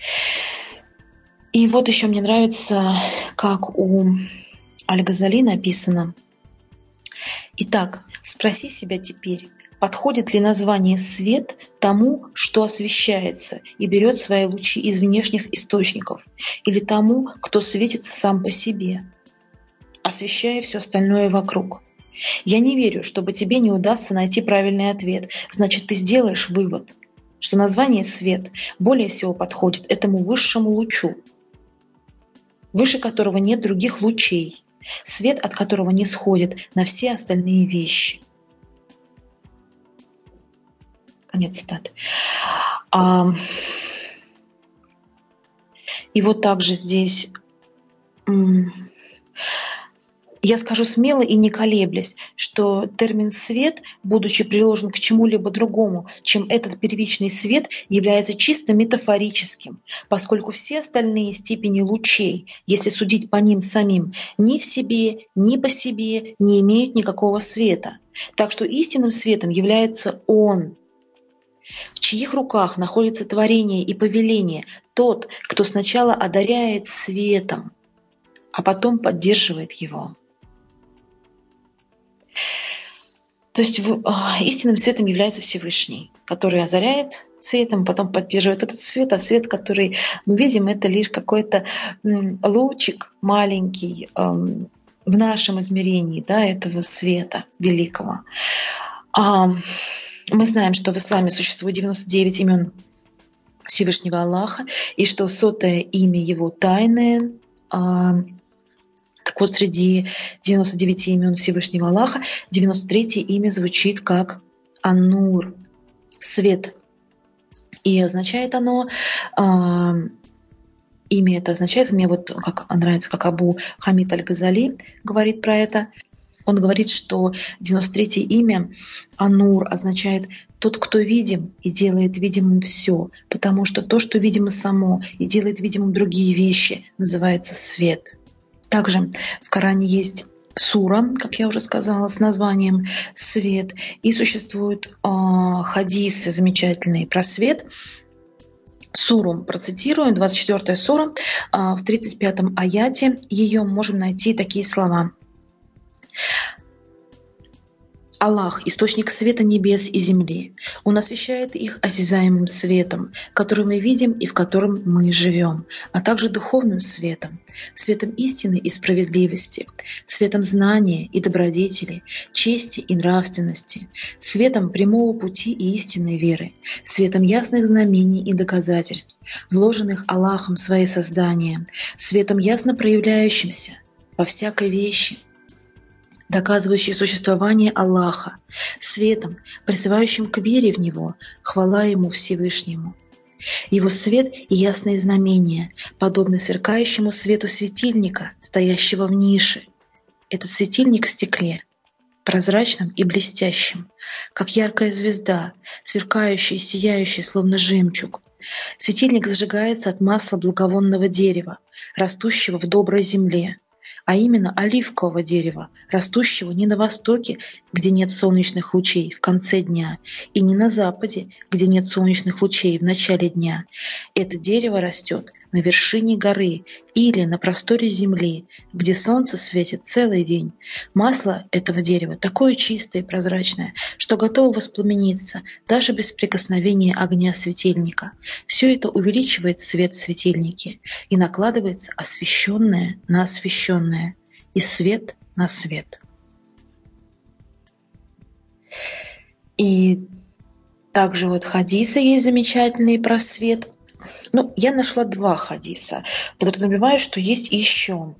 И вот еще мне нравится, как у Аль-Газали написано. «Итак, спроси себя теперь, подходит ли название «свет» тому, что освещается и берет свои лучи из внешних источников, или тому, кто светится сам по себе, освещая все остальное вокруг? Я не верю, чтобы тебе не удастся найти правильный ответ. Значит, ты сделаешь вывод, что название «свет» более всего подходит этому высшему лучу, выше которого нет других лучей, свет от которого не сходит на все остальные вещи». Конец цитаты. И вот также здесь я скажу смело и не колеблясь, что термин «свет», будучи приложен к чему-либо другому, чем этот первичный свет, является чисто метафорическим, поскольку все остальные степени лучей, если судить по ним самим, ни в себе, ни по себе не имеют никакого света. Так что истинным светом является Он, в чьих руках находится творение и повеление, тот, кто сначала одаряет светом, а потом поддерживает его. То есть истинным светом является Всевышний, который озаряет светом, потом поддерживает этот свет, а свет, который мы видим, это лишь какой-то лучик маленький в нашем измерении, да, этого света великого. Мы знаем, что в исламе существует 99 имен Всевышнего Аллаха, и что 100-е имя Его тайное. Так вот, среди 99 имен Всевышнего Аллаха 93-е имя звучит как Ан-Нур, свет. И означает оно, имя это означает, мне вот как нравится, как Абу Хамид Аль-Газали говорит про это. Он говорит, что 93-е имя Ан-Нур означает «тот, кто видим и делает видимым все», потому что то, что видимо само и делает видимым другие вещи, называется свет. Также в Коране есть сура, как я уже сказала, с названием «Свет», и существуют хадисы замечательные про свет. Суру процитирую, 24-я сура, в 35-м аяте ее можем найти такие слова. Аллах — источник света небес и земли. Он освещает их осязаемым светом, который мы видим и в котором мы живем, а также духовным светом, светом истины и справедливости, светом знания и добродетели, чести и нравственности, светом прямого пути и истинной веры, светом ясных знамений и доказательств, вложенных Аллахом в свои создания, светом ясно проявляющимся во всякой вещи, доказывающий существование Аллаха, светом, призывающим к вере в Него, хвала Ему Всевышнему. Его свет и ясные знамения, подобны сверкающему свету светильника, стоящего в нише. Этот светильник в стекле, прозрачном и блестящем, как яркая звезда, сверкающая и сияющая, словно жемчуг. Светильник зажигается от масла благовонного дерева, растущего в доброй земле, а именно оливкового дерева, растущего не на востоке, где нет солнечных лучей в конце дня, и не на западе, где нет солнечных лучей в начале дня. Это дерево растет на вершине горы или на просторе земли, где солнце светит целый день. Масло этого дерева такое чистое и прозрачное, что готово воспламениться даже без прикосновения огня светильника. Все это увеличивает свет в светильнике и накладывается освещенное на освещенное, и свет на свет. И также вот хадисы есть замечательные про свет. Я нашла 2 хадиса. Подразумеваю, что есть еще.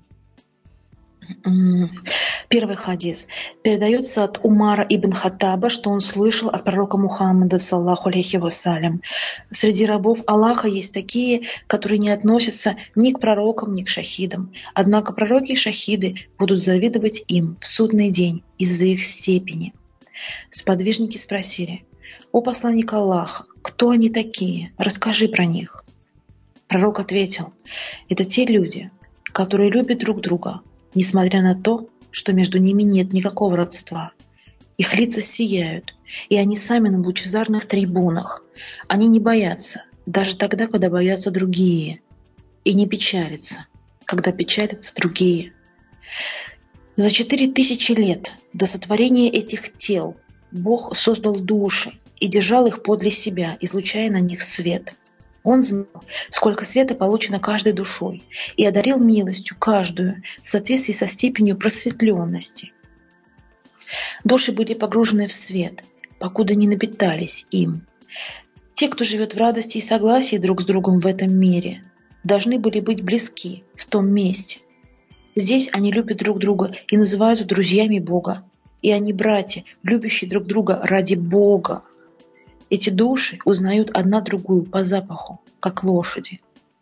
Первый хадис передается от Умара ибн Хаттаба, что он слышал от пророка Мухаммада, саллаллаху алейхи вассалям: среди рабов Аллаха есть такие, которые не относятся ни к пророкам, ни к шахидам. Однако пророки и шахиды будут завидовать им в судный день из-за их степени. Сподвижники спросили: «О посланник Аллаха, кто они такие? Расскажи про них». Пророк ответил: «Это те люди, которые любят друг друга, несмотря на то, что между ними нет никакого родства. Их лица сияют, и они сами на лучезарных трибунах. Они не боятся, даже тогда, когда боятся другие, и не печалятся, когда печалятся другие. За 4000 лет до сотворения этих тел Бог создал души и держал их подле себя, излучая на них свет. Он знал, сколько света получено каждой душой, и одарил милостью каждую в соответствии со степенью просветленности. Души были погружены в свет, покуда не напитались им. Те, кто живет в радости и согласии друг с другом в этом мире, должны были быть близки в том месте. Здесь они любят друг друга и называются друзьями Бога, и они братья, любящие друг друга ради Бога. Эти души узнают одна другую по запаху, как лошади».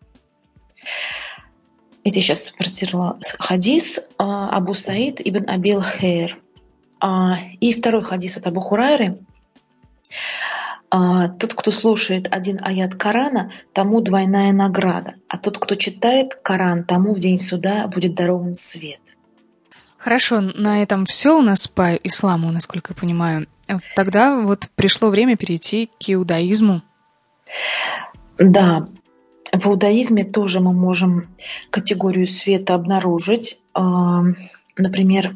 Это я сейчас процитировала хадис Абу Саид ибн Абил Хейр. И второй хадис от Абу Хурайры. Тот, кто слушает один аят Корана, тому двойная награда, а тот, кто читает Коран, тому в день суда будет дарован свет. Хорошо, на этом все у нас по исламу, насколько я понимаю. Тогда вот пришло время перейти к иудаизму. Да, в иудаизме тоже мы можем категорию света обнаружить. Например,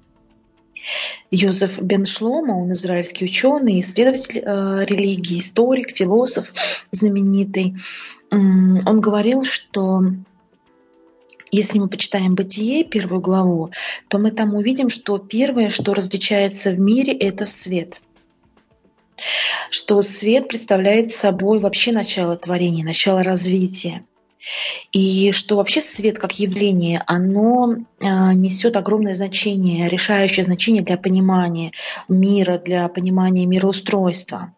Йозеф бен Шломо, он израильский ученый, исследователь религии, историк, философ знаменитый. Он говорил, что если мы почитаем «Бытие», 1 главу, то мы там увидим, что первое, что различается в мире, это свет. Что свет представляет собой вообще начало творения, начало развития. И что вообще свет как явление, оно несет огромное значение, решающее значение для понимания мира, для понимания мироустройства.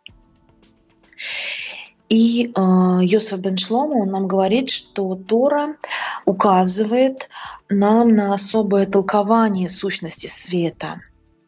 И Йосеф бен Шломо, он нам говорит, что Тора указывает нам на особое толкование сущности света.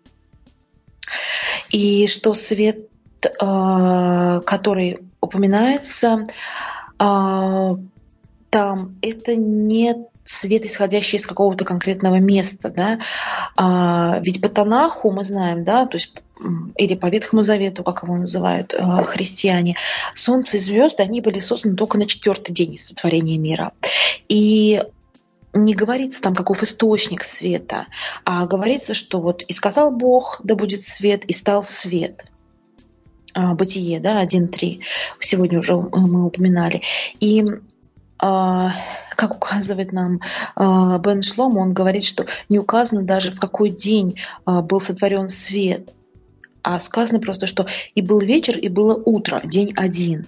И что свет, который упоминается там, это не свет, исходящий из какого-то конкретного места. Да? Ведь по Танаху мы знаем, да, то есть, или по Ветхому Завету, как его называют христиане, солнце и звезды, они были созданы только на 4-й день сотворения мира. И не говорится там, каков источник света, а говорится, что вот «и сказал Бог, да будет свет, и стал свет». Бытие, да, 1.3, сегодня уже мы упоминали. И как указывает нам Бен Шломо, он говорит, что не указано даже, в какой день был сотворен свет, а сказано просто, что «и был вечер, и было утро», день один.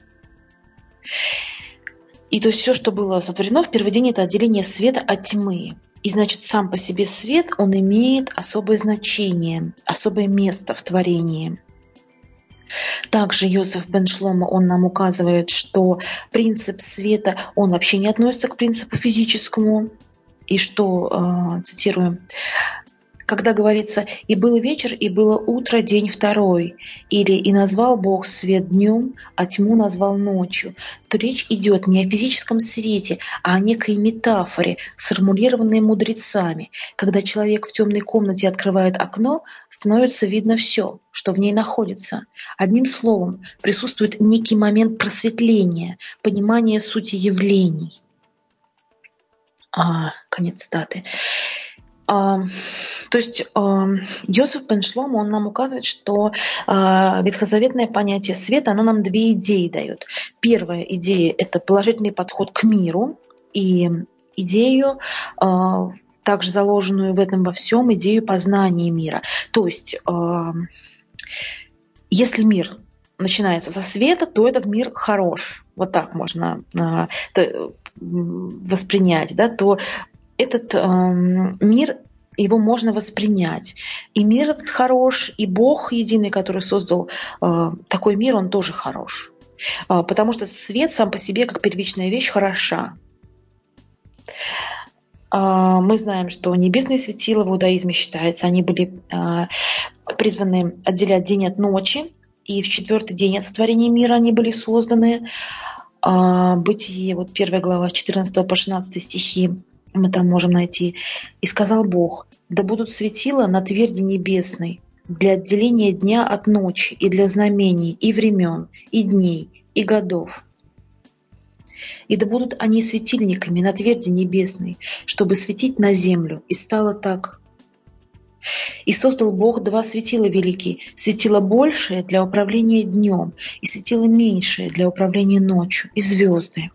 И то есть все, что было сотворено в первый день, это отделение света от тьмы. И значит, сам по себе свет, он имеет особое значение, особое место в творении. Также Йосеф бен Шломо, он нам указывает, что принцип света, он вообще не относится к принципу физическому. И что, цитируем, когда говорится «и был вечер, и было утро, день второй», или «и назвал Бог свет днем, а тьму назвал ночью», то речь идет не о физическом свете, а о некой метафоре, сформулированной мудрецами. Когда человек в темной комнате открывает окно, становится видно все, что в ней находится. Одним словом, присутствует некий момент просветления, понимания сути явлений. Конец цитаты. То есть Йосеф бен Шломо, он нам указывает, что ветхозаветное понятие света, оно нам две идеи дает. Первая идея – это положительный подход к миру, и идею, также заложенную в этом во всем, идею познания мира. То есть если мир начинается со света, то этот мир хорош. Вот так можно воспринять, да, то этот мир, его можно воспринять. И мир этот хорош, и Бог единый, который создал такой мир, он тоже хорош. Потому что свет сам по себе, как первичная вещь, хороша. Мы знаем, что небесные светила в иудаизме считаются, они были призваны отделять день от ночи, и в 4-й день от сотворения мира они были созданы. Бытие, вот 1 глава, 14 по 16 стихи, мы там можем найти. «И сказал Бог, да будут светила на тверди небесной для отделения дня от ночи и для знамений и времен, и дней, и годов. И да будут они светильниками на тверди небесной, чтобы светить на землю. И стало так. И создал Бог 2 светила великие, светило большее для управления днем и светило меньшее для управления ночью, и звезды».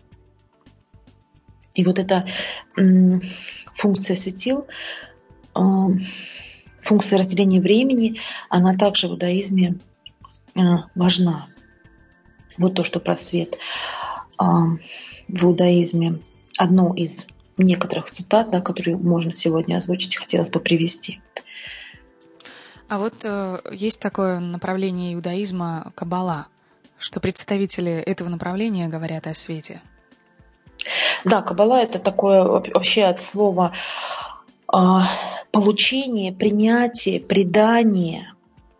И вот эта функция светил, функция разделения времени, она также в иудаизме важна. Вот то, что про свет в иудаизме. Одно из некоторых цитат, да, которые можно сегодня озвучить, хотелось бы привести. А вот есть такое направление иудаизма Каббала, что представители этого направления говорят о свете. Да, Каббала – это такое вообще от слова получение, принятие, предание.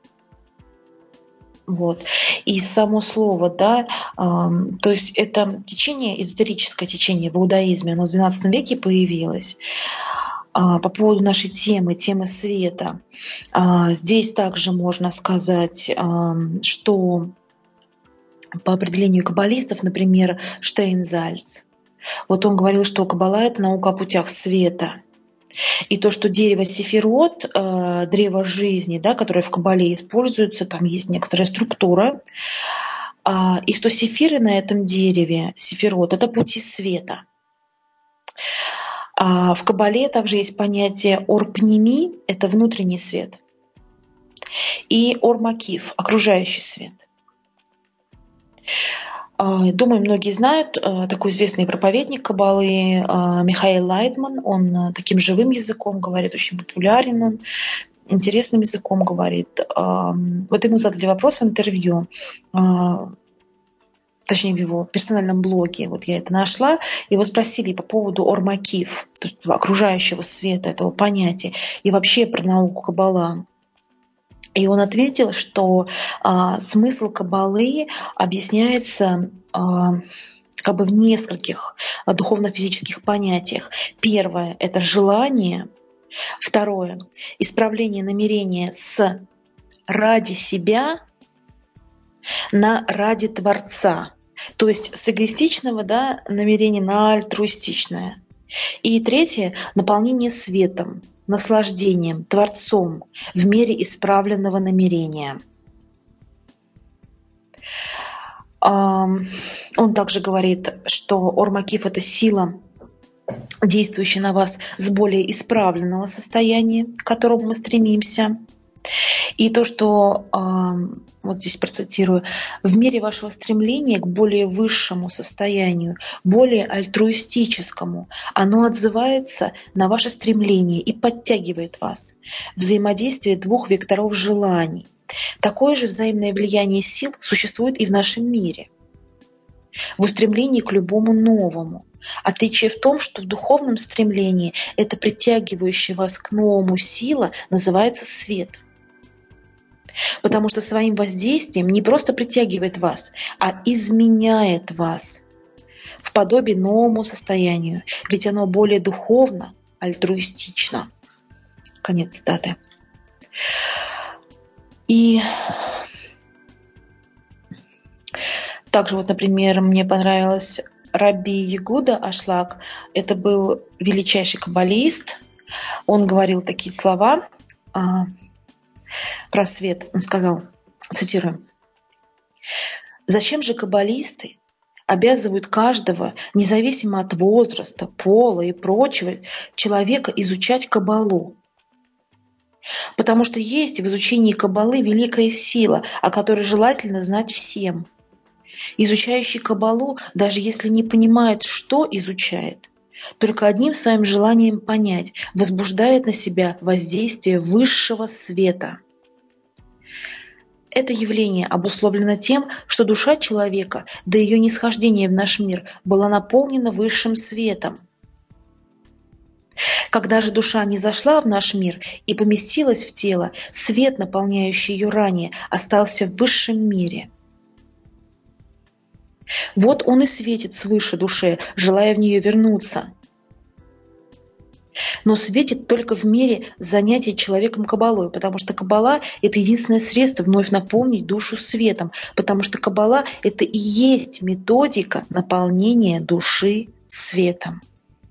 Вот. И само слово, да, то есть это течение, эзотерическое течение в иудаизме, оно в XII веке появилось. По поводу нашей темы света. Здесь также можно сказать, что по определению каббалистов, например, Штейнзальц, вот он говорил, что Каббала – это наука о путях света. И то, что дерево сефирот, древо жизни, да, которое в Каббале используется, там есть некоторая структура. И что сефиры на этом дереве, сефирот – это пути света. В Каббале также есть понятие ор-пними – это внутренний свет. И ор-макиф – окружающий свет. Думаю, многие знают, такой известный проповедник Каббалы Михаил Лайтман, он таким живым языком говорит, очень популярен он, интересным языком говорит. Вот ему задали вопрос в интервью, точнее в его персональном блоге, вот я это нашла, его спросили по поводу ор-макиф, то есть окружающего света, этого понятия, и вообще про науку Каббала. И он ответил, что смысл Каббалы объясняется как бы в нескольких духовно-физических понятиях. Первое – это желание. Второе – исправление намерения с ради себя на ради Творца. То есть с эгоистичного, да, намерения на альтруистичное. И третье – наполнение светом, наслаждением, Творцом в мере исправленного намерения. Он также говорит, что Ор-Макиф – это сила, действующая на вас с более исправленного состояния, к которому мы стремимся. И то, что, вот здесь процитирую, в мере вашего стремления к более высшему состоянию, более альтруистическому, оно отзывается на ваше стремление и подтягивает вас. Взаимодействие двух векторов желаний. Такое же взаимное влияние сил существует и в нашем мире. В устремлении к любому новому. Отличие в том, что в духовном стремлении эта притягивающая вас к новому сила называется свет. Потому что своим воздействием не просто притягивает вас, а изменяет вас в подобие новому состоянию, ведь оно более духовно, альтруистично. Конец цитаты. И также, вот, например, мне понравилось Раби Ягуда Ашлак. Это был величайший каббалист. Он говорил такие слова про свет. Он сказал, цитирую: «Зачем же каббалисты обязывают каждого, независимо от возраста, пола и прочего, человека изучать каббалу? Потому что есть в изучении каббалы великая сила, о которой желательно знать всем. Изучающий каббалу, даже если не понимает, что изучает, только одним своим желанием понять, возбуждает на себя воздействие высшего света. Это явление обусловлено тем, что душа человека до ее нисхождения в наш мир была наполнена высшим светом. Когда же душа не зашла в наш мир и поместилась в тело, свет, наполняющий ее ранее, остался в высшем мире. Вот он и светит свыше душе, желая в нее вернуться. Но светит только в мере занятия человеком каббалой, потому что каббала – это единственное средство вновь наполнить душу светом, потому что каббала – это и есть методика наполнения души светом».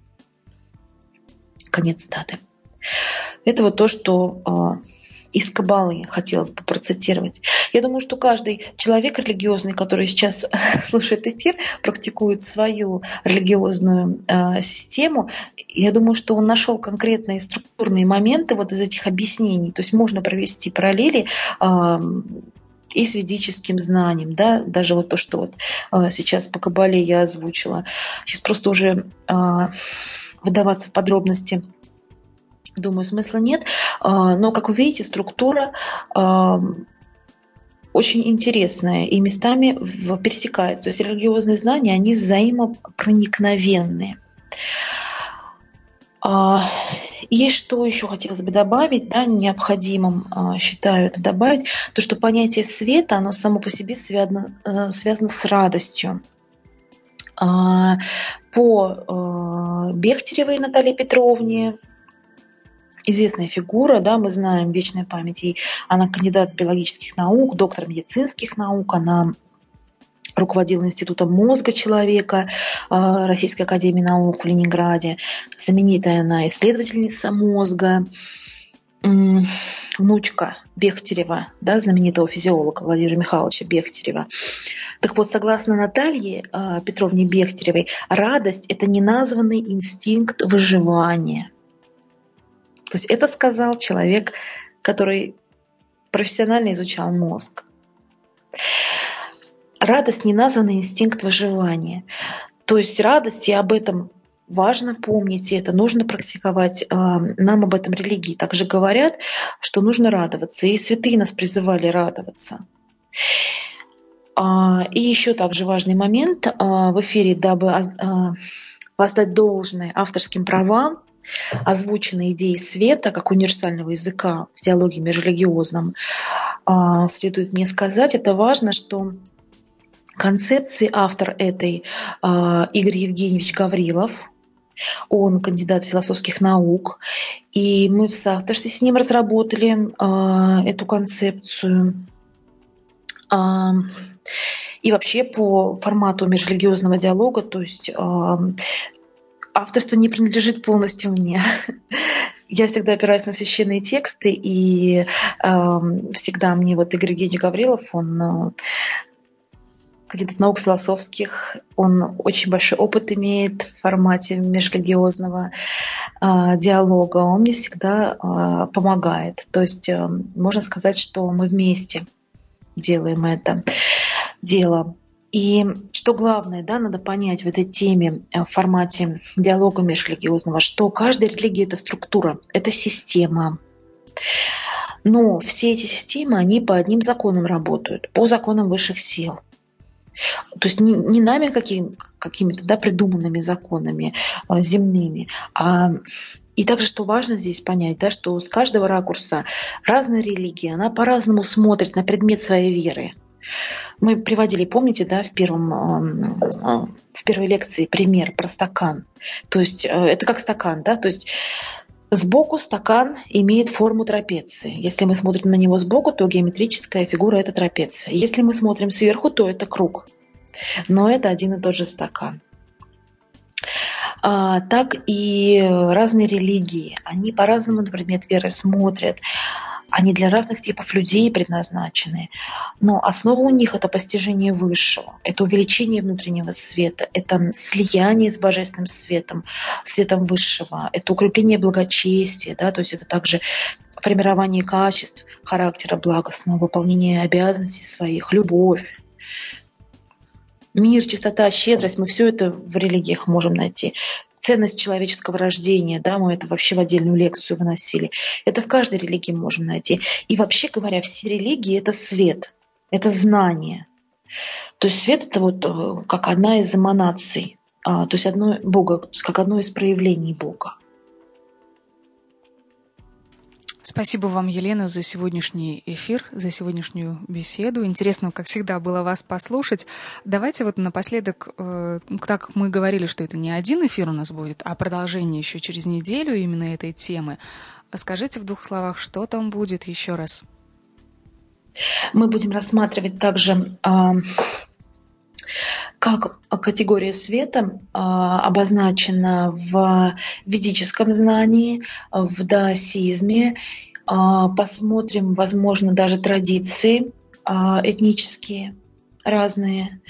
Конец цитаты. Это вот то, что из каббалы хотелось бы процитировать. Я думаю, что каждый человек религиозный, который сейчас слушает эфир, практикует свою религиозную систему, я думаю, что он нашел конкретные структурные моменты вот из этих объяснений. То есть можно провести параллели и с ведическим знанием, да, даже вот то, что вот сейчас по каббале я озвучила. Сейчас просто уже выдаваться в подробности, думаю, смысла нет. Но, как вы видите, структура очень интересная и местами пересекается. То есть религиозные знания, они взаимопроникновенные. И что еще хотелось бы добавить, да, необходимым, считаю это добавить, то, что понятие света, оно само по себе связано с радостью. По Бехтеревой Наталье Петровне, известная фигура, да, мы знаем, вечная память, и она кандидат биологических наук, доктор медицинских наук, она руководила Институтом мозга человека Российской академии наук в Ленинграде, знаменитая она исследовательница мозга, внучка Бехтерева, да, знаменитого физиолога Владимира Михайловича Бехтерева. Так вот, согласно Наталье Петровне Бехтеревой, радость – это неназванный инстинкт выживания. То есть это сказал человек, который профессионально изучал мозг. Радость – неназванный инстинкт выживания. То есть радость, и об этом важно помнить, и это нужно практиковать. Нам об этом религии также говорят, что нужно радоваться. И святые нас призывали радоваться. И еще также важный момент в эфире, дабы воздать должное авторским правам, озвученные идеи света как универсального языка в диалоге межрелигиозном, следует мне сказать, это важно, что концепции автор этой Игорь Евгеньевич Гаврилов, он кандидат философских наук, и мы в соавторстве с ним разработали эту концепцию. И вообще по формату межрелигиозного диалога, то есть Авторство не принадлежит полностью мне. Я всегда опираюсь на священные тексты, и всегда мне вот Игорь Евгеньевич Гаврилов, он кандидат наук философских, он очень большой опыт имеет в формате межрелигиозного диалога, он мне всегда помогает. То есть можно сказать, что мы вместе делаем это дело. И что главное, да, надо понять в этой теме, в формате диалога межрелигиозного, что каждая религия — это структура, это система. Но все эти системы, они по одним законам работают, по законам высших сил. То есть не нами какими-то, да, придуманными законами земными, и также, что важно здесь понять, да, что с каждого ракурса разная религия, она по-разному смотрит на предмет своей веры. Мы приводили, помните, да, в первой лекции пример про стакан. То есть это как стакан, да, то есть сбоку стакан имеет форму трапеции. Если мы смотрим на него сбоку, то геометрическая фигура — это трапеция. Если мы смотрим сверху, то это круг. Но это один и тот же стакан. Так и разные религии, они по-разному на предмет веры смотрят. Они для разных типов людей предназначены. Но основа у них — это постижение высшего, это увеличение внутреннего света, это слияние с божественным светом, светом высшего, это укрепление благочестия, да, то есть это также формирование качеств характера благостного, выполнение обязанностей своих, любовь. Мир, чистота, щедрость, мы все это в религиях можем найти. Ценность человеческого рождения, да, мы это вообще в отдельную лекцию выносили. Это в каждой религии можем найти. И вообще говоря, все религии — это свет, это знание. То есть свет — это вот как одна из эманаций, то есть Бога, как одно из проявлений Бога. Спасибо вам, Елена, за сегодняшний эфир, за сегодняшнюю беседу. Интересно, как всегда, было вас послушать. Давайте вот напоследок, так как мы говорили, что это не один эфир у нас будет, а продолжение еще через неделю именно этой темы. Скажите в 2 словах, что там будет еще раз? Мы будем рассматривать также, как категория света обозначена в ведическом знании, в даосизме. Посмотрим, возможно, даже традиции этнические разные.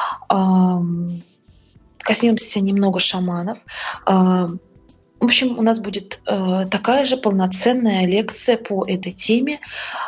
Коснемся немного шаманов. В общем, у нас будет такая же полноценная лекция по этой теме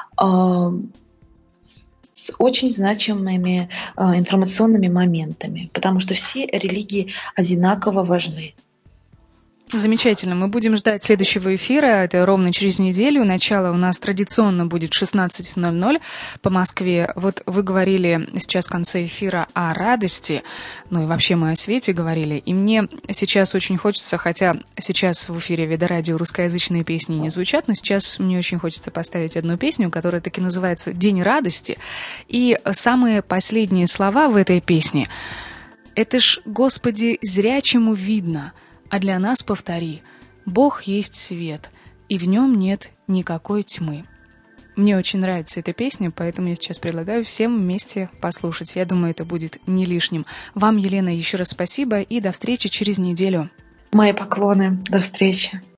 с очень значимыми информационными моментами, потому что все религии одинаково важны. Замечательно. Мы будем ждать следующего эфира. Это ровно через неделю. Начало у нас традиционно будет 16:00 по Москве. Вот вы говорили сейчас в конце эфира о радости, ну и вообще мы о свете говорили. И мне сейчас очень хочется, хотя сейчас в эфире Ведорадио русскоязычные песни не звучат, но сейчас мне очень хочется поставить одну песню, которая таки называется «День радости». И самые последние слова в этой песне — «Это ж, Господи, зрячему видно, а для нас повтори, Бог есть свет, и в нем нет никакой тьмы». Мне очень нравится эта песня, поэтому я сейчас предлагаю всем вместе послушать. Я думаю, это будет не лишним. Вам, Елена, еще раз спасибо и до встречи через неделю. Мои поклоны. До встречи.